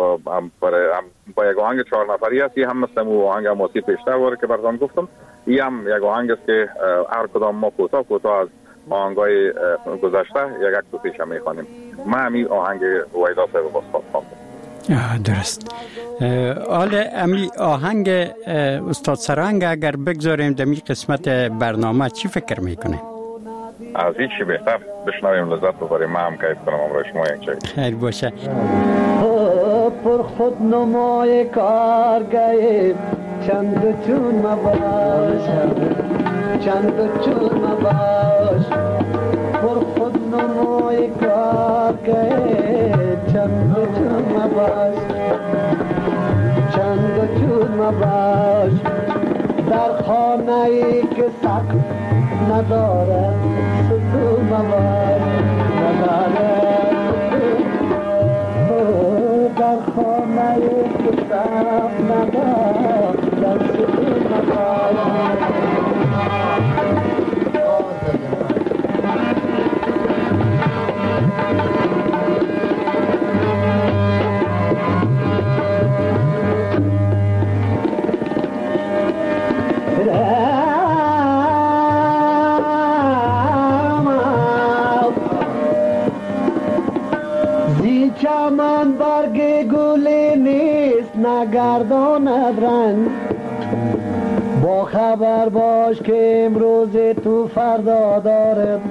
با یک آهنگ 4 نفری است. هم مثل آهنگ ماسی پیشتر واره که براتون گفتم، این هم یک آهنگ است که هر کدام ما کوتاه از آهنگای گذشته یک دو پیشه میخوانیم. ما همین آهنگ ویدا صاحب باستاد خواندم. درست. حالا امی آهنگ استاد سرهنگ اگر بگذاریم در این قسمت برنامه چی فکر میکنه؟ از هیچی بهتر بشنویم، لذت ببریم. من هم کیف کنم امروز شما یک چای. خیر باشه. پر خود نمای کارگاه چند چون مباش، چند چون مباش. پر خود نمای کارگاه چند چون مباش، چند چون مباش. در خانه ای که سقف نداره ستون مباش، نداره در خانه ای که سقف نداره ستون مباش. چمن برگ گلی نیست نگرداند رنگ، با خبر باش که امروز تو فردا دارد.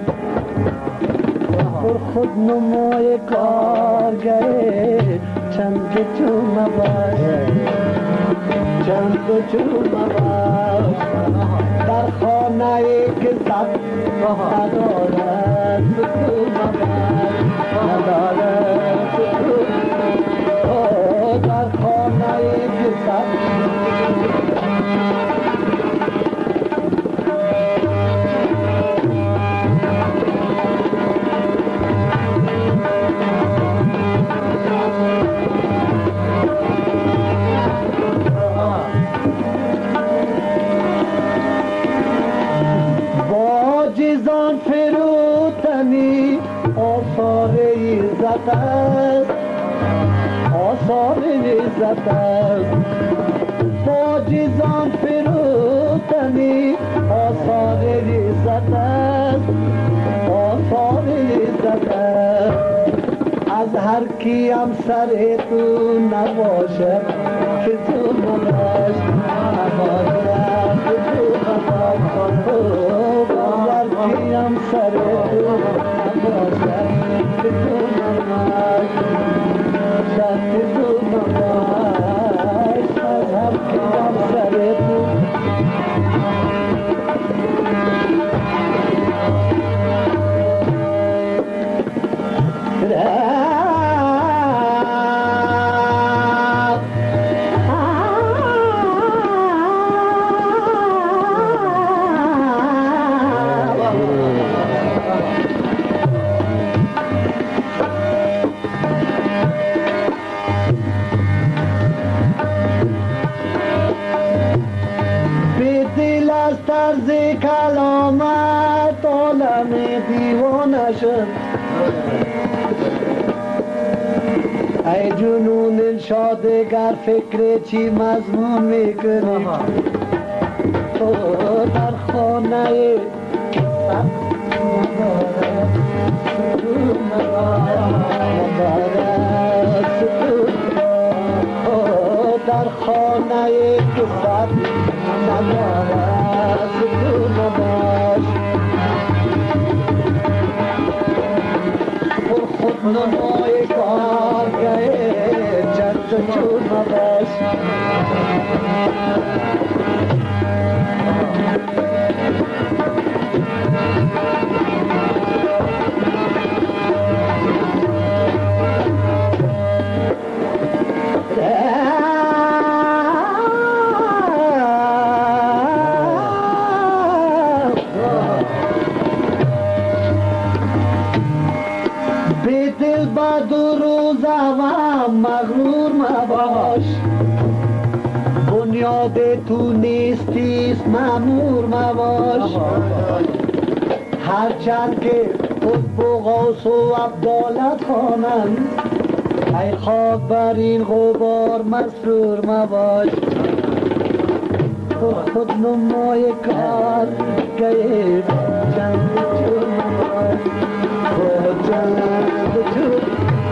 پر خود نمای کارگره چند چون مباش، چند چون مباش. در خانه ای که سقف ندارد ستون مباش، ندارد در خانه ای که سقف فروتنی آثار عزت است آثار عزت است باجزان فروتنی آثار عزت است آثار عزت است از هر کیم سر تو نباشه که تو نباش نباشم که تو نباش از هر کیم سر تو نباشه که تو نباش که تو نباش از هر کیم سر تو طرز کلامت عالم دیوانه شد ای جنون شادگر فکر چی مضمون میکنی تو در خانه در خانه کسر ندارد تو نباش پر خود نمای کارگاه چند چون نباش مغرور مباش بنیاد تو نیستیست مأمور مباش هرچند که قطب و غوث و عبدالت خوانند ای خاک بر این غبار مسرور مباش خود نمای کار گیر چند چون مباش چند چون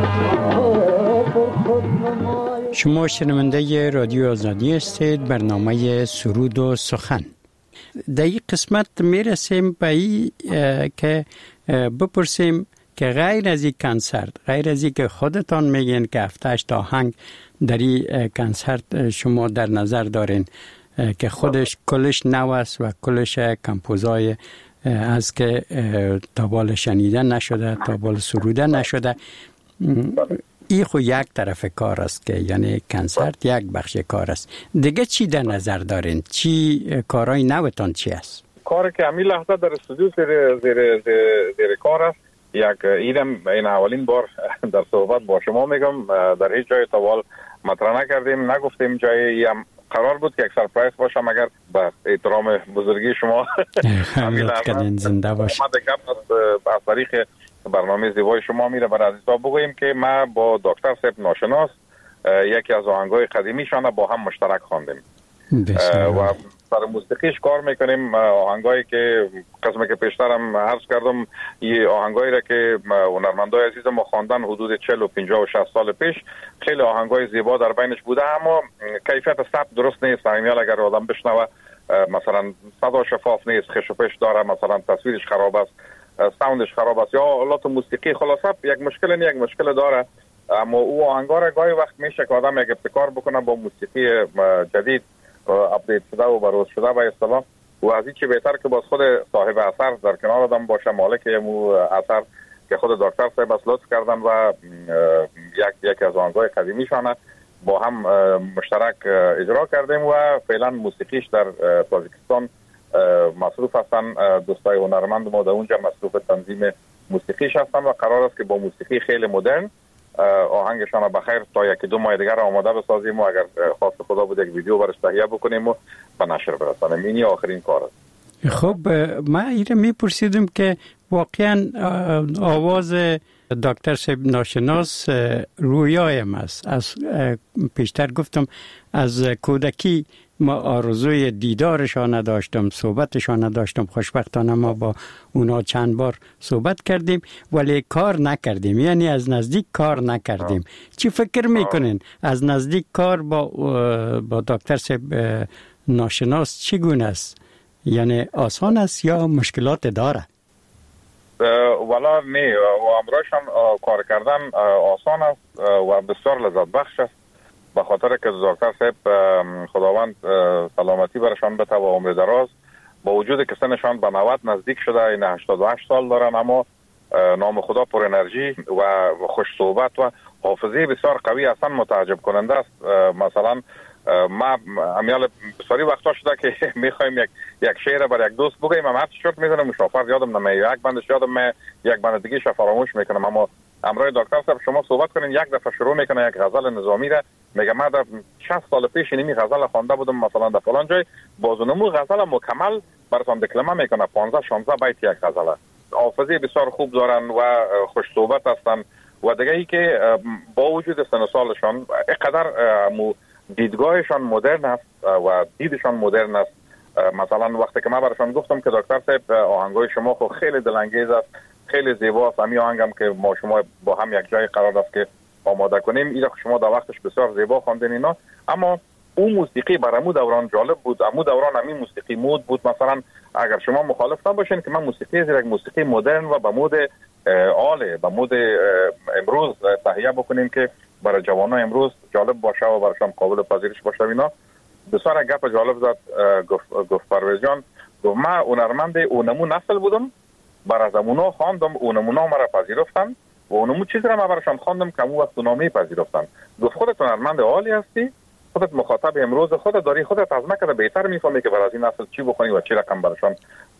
شما شنونده رادیو آزادی هستید. برنامه سرود و سخن. در این قسمت میرسیم به این که بپرسیم که غیر از این کنسرت، غیر از این که خودتان میگین که 7-8 آهنگ در این کنسرت شما در نظر دارین که خودش کلش نو است و کلش کمپوزای از که تابال شنیده نشده، تابال سروده نشده، این خو یک طرف کار است که یعنی کنسرت یک بخش کار است. دیگه چی در نظر دارین؟ چی کارهای نوتان چی است؟ کاری که همین لحظه در استودیو زیر کار است، این اولین بار در صحبت با شما میگم، در هیچ جای تاوال مطرح نکردیم، نگفتیم جایی هم قرار بود که یک سرپرایز باشه، مگر به احترام بزرگی شما همین لحظه زنده باشه. از طریق برنامه زیبای شما میره برای عزیزا بگوییم که ما با دکتر صاحب ناشناس یکی از آهنگای قدیمیشان با هم مشترک خواندیم و سر موسیقیش کار میکنیم. آهنگایی که قسمه که پیشترم عرض کردم، این آهنگایی را که هنرمندای عزیز ما خواندن حدود 40 و 50 و 60 سال پیش، خیلی آهنگای زیبا در بینش بوده، اما کیفیت ثبت درست نیست. ایمیال اگر آدم بشنوه مثلا صدا شفاف نیست، خش و پش داره، مثلا تصویرش خراب است، ساوندش خراب است، یا آلات موسیقی خلاصه یک مشکل داره. اما او آهنگا را گاهی وقت میشه که آدم یک ابتکار بکنه با موسیقی جدید اپدیت شده و بروز شده به اصطلاح، و از این چه بهتر که باز خود صاحب اثر در کنار آدم باشه، مالک مو اثر که خود دکتر صاحب از لطف کردن و یک از آهنگای قدیمیشانه با هم مشترک اجرا کردیم و فعلا موسیقیش در تاجیکستان مصروف هستن. دوستای هنرمند ما در اونجا مصروف تنظیم موسیقیش هستن و قرار است که با موسیقی خیلی مدرن آهنگشان بخیر تا یکی دو ماه دیگر آماده بسازیم و اگر خواست خدا بود یک ویدیو برش تهیه بکنیم و به نشر برسانیم. اینی آخرین کار است. خب من ایره میپرسیدم که واقعا آواز دکتر صاحب ناشناس رویایم است. از پیشتر گفتم از کودکی ما آرزوی دیدارشان نداشتم، صحبتشان نداشتم. خوشبختانه ما با اونا چند بار صحبت کردیم ولی کار نکردیم، یعنی از نزدیک کار نکردیم. چی فکر میکنین از نزدیک کار با دکتر صاحب ناشناس چگونه است؟ یعنی آسان است یا مشکلات داره؟ والا نه، و امروزشان کار کردن آسان است و بسیار لذت بخش است، به خاطر که دکتر صاحب خداوند سلامتی برشان بده و عمر دراز، با وجود که سنشان به 90 نزدیک شده، این 88 سال دارن، اما نام خدا پر انرژی و خوش صحبت و حافظه بسیار قوی، اصلا متعجب کننده است. مثلا ما امیال بسیاری وقتا شده که میخوایم یک شعر بر یک دوست بگیم، من هر چرت میزنم مشافر یادم نمیاد، یک بندش یادم، یک بند دیگه ش فراموش میکنم. اما امروز دکتر صاحب شما صحبت کنین، یک دفعه شروع میکنه یک غزل نظامی را، میگه من در 60 سال پیش اینمی غزل خوانده بودم مثلا در فلان جای، بازونمو غزل مکمل براتون دکلمه میکنه، 15 16 بیت یک غزله. حافظه بسیار خوب دارن و خوش صحبت هستن و دیگه ای که با وجود سن و سالشان اینقدر دیدگاهشان مدرن است و دیدشان مدرن است. مثلا وقتی که من براشون گفتم که دکتر صاحب آهنگای شما خو خیلی دلانگیز است، خیلی زیباست، همین آهنگم که ما شما با هم یک جای قرار است که آماده کنیم، اینا شما در وقتش بسیار زیبا خواندین اینا، اما اون موسیقی برامو دوران جالب بود، امو دوران همین موسیقی مود بود. مثلا اگر شما مخالف نباشین که من موسیقی یک موسیقی مدرن و به مود آله، به مود امروز تهیه بکنیم که برای جوانان امروز جالب باشه و براشون قابل پذیرش باشه. اینا بسیار گپ جالب زد گفت پرویز جان، گفت من هنرمند اونمو نسل بودم، بر از امونا خواندم، اونمونا مرا پذیرفتن و اونمو چیزی را من براشون خواندم که امو وقت اونامی پذیرفتن. گفت خودت هنرمند عالی هستی، خودت مخاطب امروز خودت داری، خودت از مکه بهتر میفهمی که برای این نسل چی بخونی و چی رقم براشون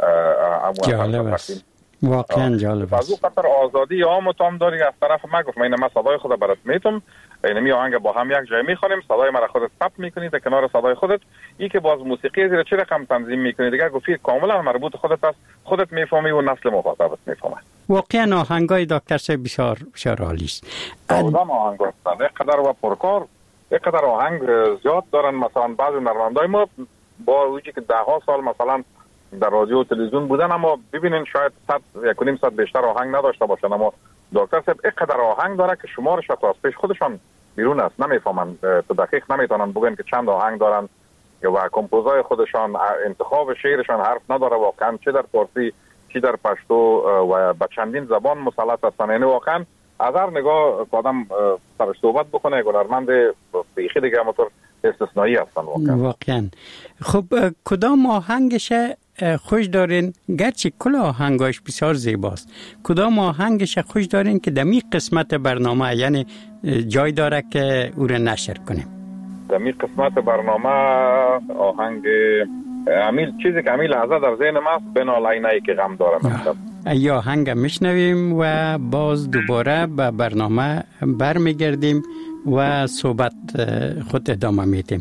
جالب است، واقعا جالب است. از اون خاطر آزادی عام تام داری از طرف ما. گفت من صدای خود برات میتم، اینمی آهنگ با هم یک جای میخونیم، صدای مرا خودت ثبت میکنی در کنار صدای خودت، ای که باز موسیقی زیر چه رقم تنظیم میکنی دیگه گفت کاملا مربوط خودت است، خودت میفهمی و نسل مخاطبت میفهمه. واقعا آهنگای دکتر صاحب بسیار عالی است. آدم آهنگ هستن اینقدر و پرکار، اینقدر آهنگ زیاد دارن. مثلا بعضی هنرمندای ما با وجودی که 10 سال مثلا در رادیو و تلویزیون بودن، اما ببینین شاید 1.5 بیشتر آهنگ نداشته باشن، اما دکتر صاحب اینقدر آهنگ داره که شمارش از پیش خودشان بیرون است، نمیفهمن، تو دقیق نمیتونن بگن که چند آهنگ دارن و کمپوزای خودشان، انتخاب شعرشان حرف نداره واقعا، چه در فارسی چه در پشتو و به چندین زبان مسلط هستن. یعنی واقعا از هر نگاه آدم سرش صحبت بکنه هنرمند بیخی دیگه موتور استثنایی هستن واقعا. خب کدام آهنگش خوش دارین؟ گرچه کل آهنگاش بسیار زیباست، کدام آهنگش خوش دارین که دمی قسمت برنامه یعنی جای داره که او را نشر کنیم؟ دمی قسمت برنامه آهنگ امیل، چیزی که امیل لحظه در ذهن ما است، بنالینه‌ای که غم دارم. ای آهنگ میشنویم و باز دوباره به برنامه برمیگردیم و صحبت خود ادامه میدیم.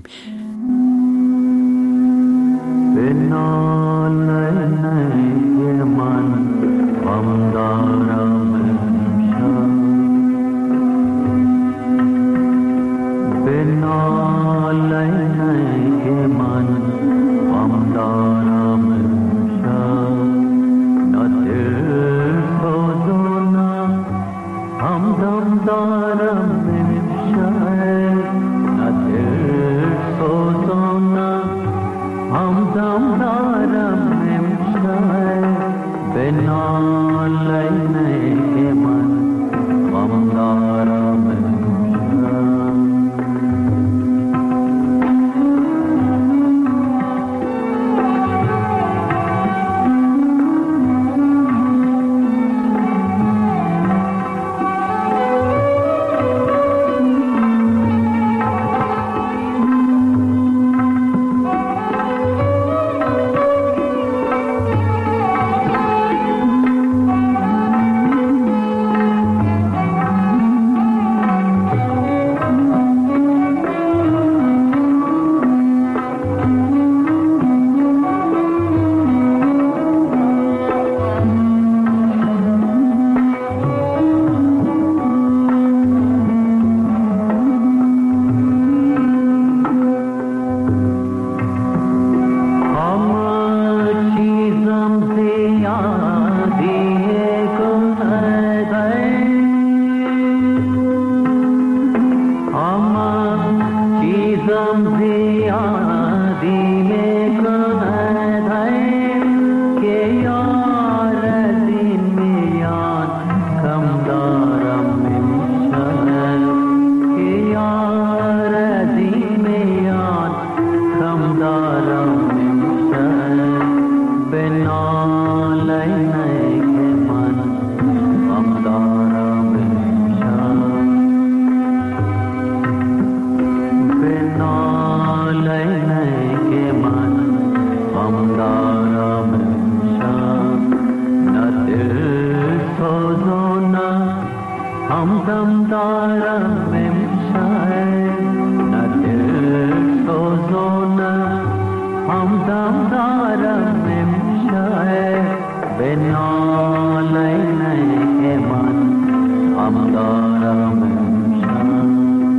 بنالینه‌ی من غم دارم امشب، بنالینه‌ی من غم دارم امشب، نه دل سوزونم همدم دارم امشب، نه دل سوزونم همدم دارم امشب، بنالینه‌ی همدم دارم امشب نه دل سوزونم همدم دارم امشب به ناله که من هم دارم امشب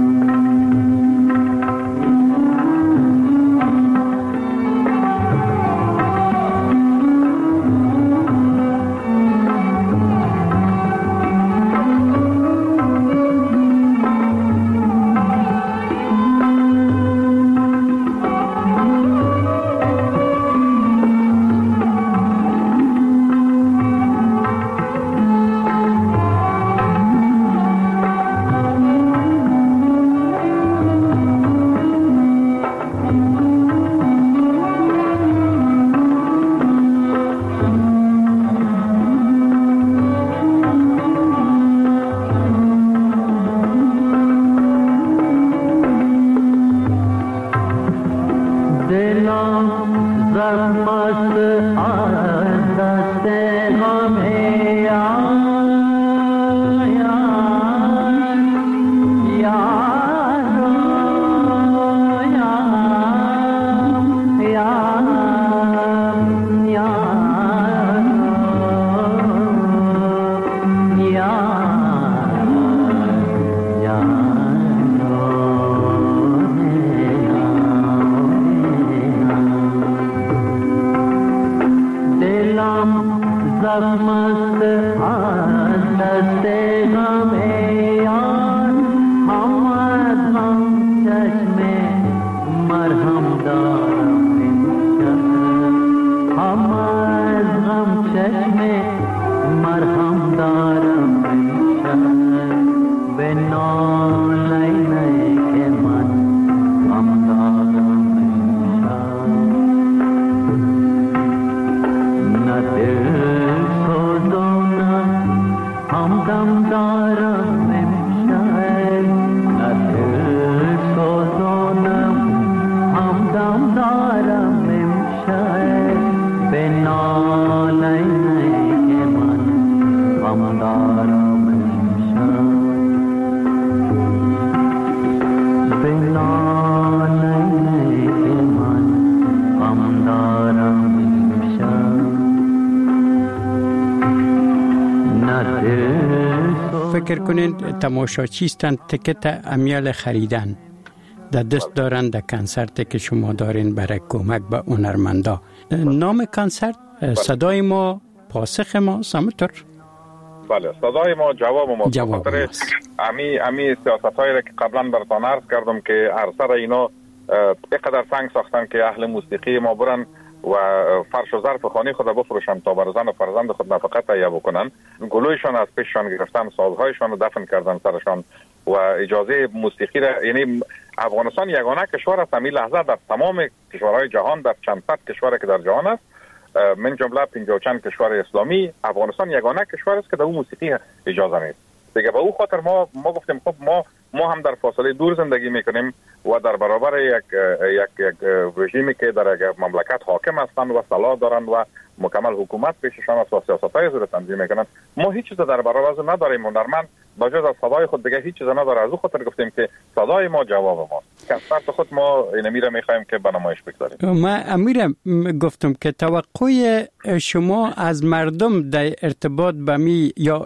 فکر کنید تماشاچیستند تکت امیال خریدن در دست دارند در کنسرت که شما دارین برای کمک به هنرمندا. نام کنسرت صدای ما پاسخ ما سمتر. بله صدای ما جواب ما. جواب امی سیاستایی را که قبلا براتون عرض کردم که ارسر اینا اینقدر سنگ ساختن که اهل موسیقی ما برن و فرش و ظرف خانه خود بفروشن تا بر زن و فرزند خود نفقه تهیه بکنن. گلویشان از پیششان گرفتن، سازهایشان رو دفن کردن سرشان و اجازه موسیقی را، یعنی افغانستان یگانه کشور است همین لحظه در تمام کشورهای جهان، در چند صد کشوری که در جهان است من جمله 50 چند کشور اسلامی، افغانستان یگانه کشور است که در اون موسیقی اجازه نیست. دیگه به اون خاطر ما گفتیم خب ما هم در فاصله دور زندگی میکنیم و در برابر یک رژیمی که در یک مملکت حاکم هستند و صلاح دارند و مکمل حکومت پیششان است و سیاست‌های زیر تنظیم میکنند، ما هیچ چیز در برابر از ناداریم. هنرمند با جز از صدای خود دیگه هیچ چیز نداره. از اون خاطر گفتیم که صدای ما جواب ما. کنسرت خود ما اینمیره میخوایم که به نمایش بگذاریم. ما امیرم گفتم که توقع شما از مردم در ارتباط به می یا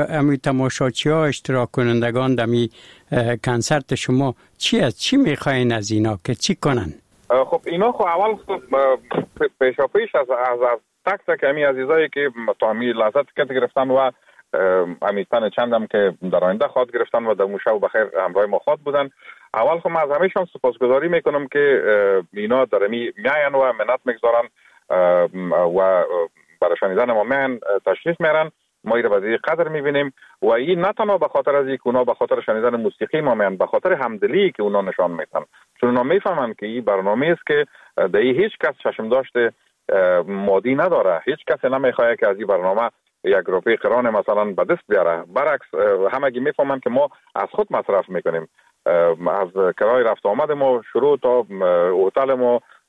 تماشاچی‌ها اشتراک کنندگان در می کنسرت شما چی است؟ چی میخواین از اینا که چی کنن؟ خب اینا خب اول پیش از تک تک امی عزیزایی که تا امی لحظت که گرفتن و امیتن چندم که در آینده خواد گرفتن و در موشه و بخیر همراه ما خواد بودن، اول خب از همهشان سپاسگزاری میکنم که اینا در امی میاین و منت میگذارن و برای شنیدن ما میاین تشریف میرن. ما این رو به قدر میبینیم و این نه تنها به خاطر از اینکه اونا به خاطر شنیدن موسیقی ما میان، به خاطر همدلی که اونا نشان میدن، چون اونا میفهمن که این برنامه است که در هیچ کس چشم داشته مادی نداره. هیچ کس نمیخواد که از این برنامه یک روپی قران مثلا به دست بیاره. برعکس همگی میفهمن که ما از خود مصرف میکنیم، از کرای رفت آمد ما شروع تا هتل ما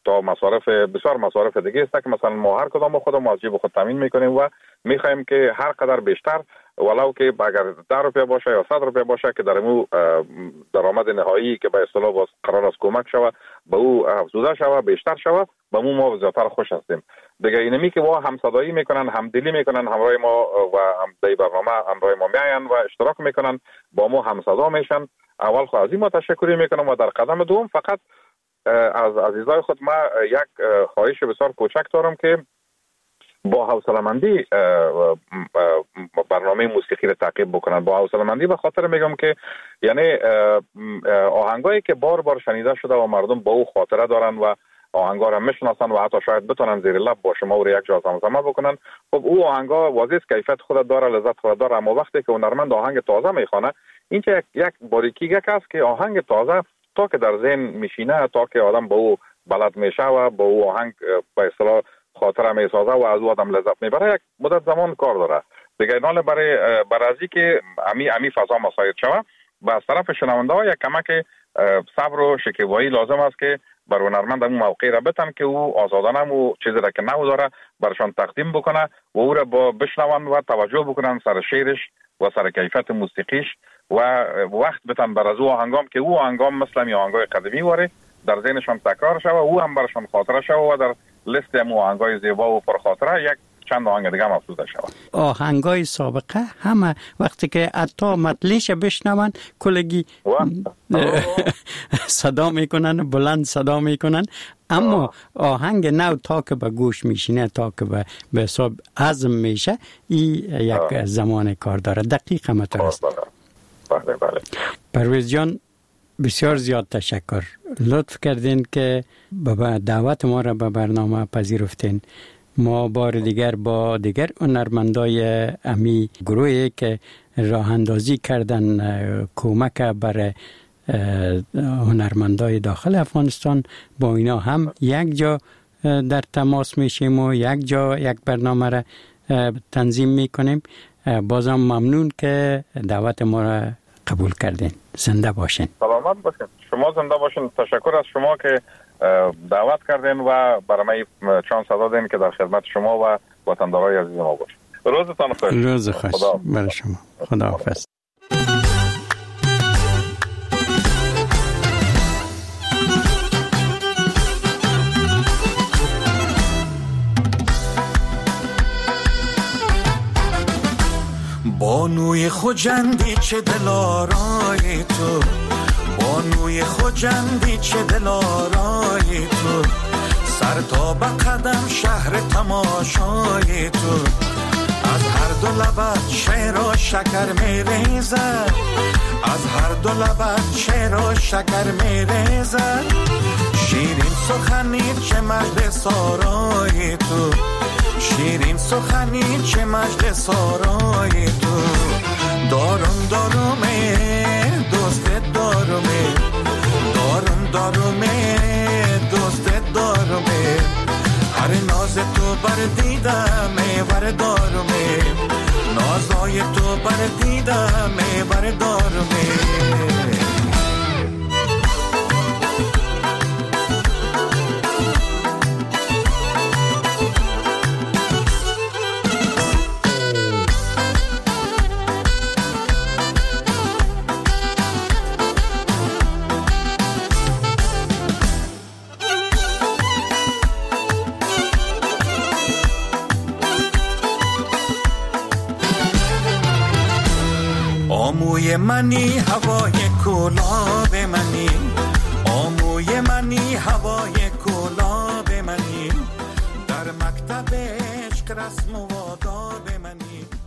تا مصارف بسیار مصارف دیگه است که مثلا ما هر کدام خودمون از جیب خود تامین میکنیم و میخوایم که هر قدر بیشتر ولو که اگر 10 روپیه باشه یا 100 روپیه باشه که در مو درآمد نهایی که به اصطلاح باز قرار است کمک شود به او افزوده شود بیشتر شود به ما زیاتر خوش هستیم دیگه. اینمی که با همصدایی میکنن همدلی میکنن همراه ما و در برنامه همراه ما میاین و اشتراک میکنن با ما همصدا میشن اول خود از این ما تشکری میکنم و در قدم دوم فقط از عزیزای خود ما یک خواهش بسیار کوچک دارم که با حوصله‌مندی برنامه موسیقی رو تعقیب بکنن. با حوصله‌مندی به خاطر میگم که یعنی آهنگایی که بار بار شنیده شده و مردم با او خاطره دارن و آهنگا رو میشناسن و حتی شاید بتونن زیر لب با شما و یک جا زمزمه بکنن. خب او آهنگا واضح کیفیت خود داره، لذت خود داره، اما وقتی که هنرمند آهنگ تازه میخونه این که یک باریکی یک است که آهنگ تازه تا که در ذهن میشینه تا که آدم با او بلد میشه و با او آهنگ به اصطلاح خاطره میسازه و از او آدم لذت میبره یک مدت زمان کار داره دیگه. اینال برای ازی که امی فضا مساعد شود و از طرف شنونده ها یک کمک صبر و شکیبایی لازم است که بر هنرمند اون موقع را بتن که او آزادانه و چیزی را که نو داره برشان تقدیم بکنه و او را با بشنون و توجه بکنن سر شعرش و سر کیفیت موسیقیش و وقت بتن بر از او آهنگام که او آهنگام مثل می آهنگای قدیمی واره در ذهنشان تکرار شود او هم برشان خاطره شود و در لیست مو آهنگای زیبا و پرخاطره یک چند آهنگ دیگه هم افزوده شود. آهنگای سابقه همه وقتی که حتی مطلعش بشنون کلگی صدا میکنن، بلند صدا میکنن، اما آهنگ نو تا که به گوش میشینه تا که به حساب عزم میشه این یک زمان کار داره. دقیق همطور است. بله. پرویز جان بسیار زیاد تشکر، لطف کردین که دعوت ما را به برنامه پذیرفتین. ما بار دیگر با دیگر هنرمندای امی گروهی که راه اندازی کردن کمک برای هنرمندای داخل افغانستان با اینا هم یک جا در تماس میشیم و یک جا یک برنامه را تنظیم میکنیم. بازم ممنون که دعوت ما را قبول کردین. زنده باشین. سلامت باشین. شما زنده باشین. تشکر از شما که دعوت کردین و برای من چانس دادین که در خدمت شما و وطندارای عزیز ما باشیم. روزتان خوش. روز خوش برای شما. خداحافظ. بانوی خجندی چه دلارای تو، بانوی خجندی چه دلارای تو، سر تا به قدم شهر تماشای تو، از هر دو لبت شعر و شکر میریزد، از هر دو لبت شعر و شکر میریزد، شیرین سخنی چه مجد سارای تو، شیرین سخنی چه مجد سارای تو، دارومه دوستت دارومه، دارومه دوستت دارومه، هر ناز تو بر دیدمه بر دارومه، نازای تو بر دیدمه بر دارومه. آموی منی هوای کلاب منی، آموی منی هوای کلاب منی، در مکتب عشق رسم و آداب منی.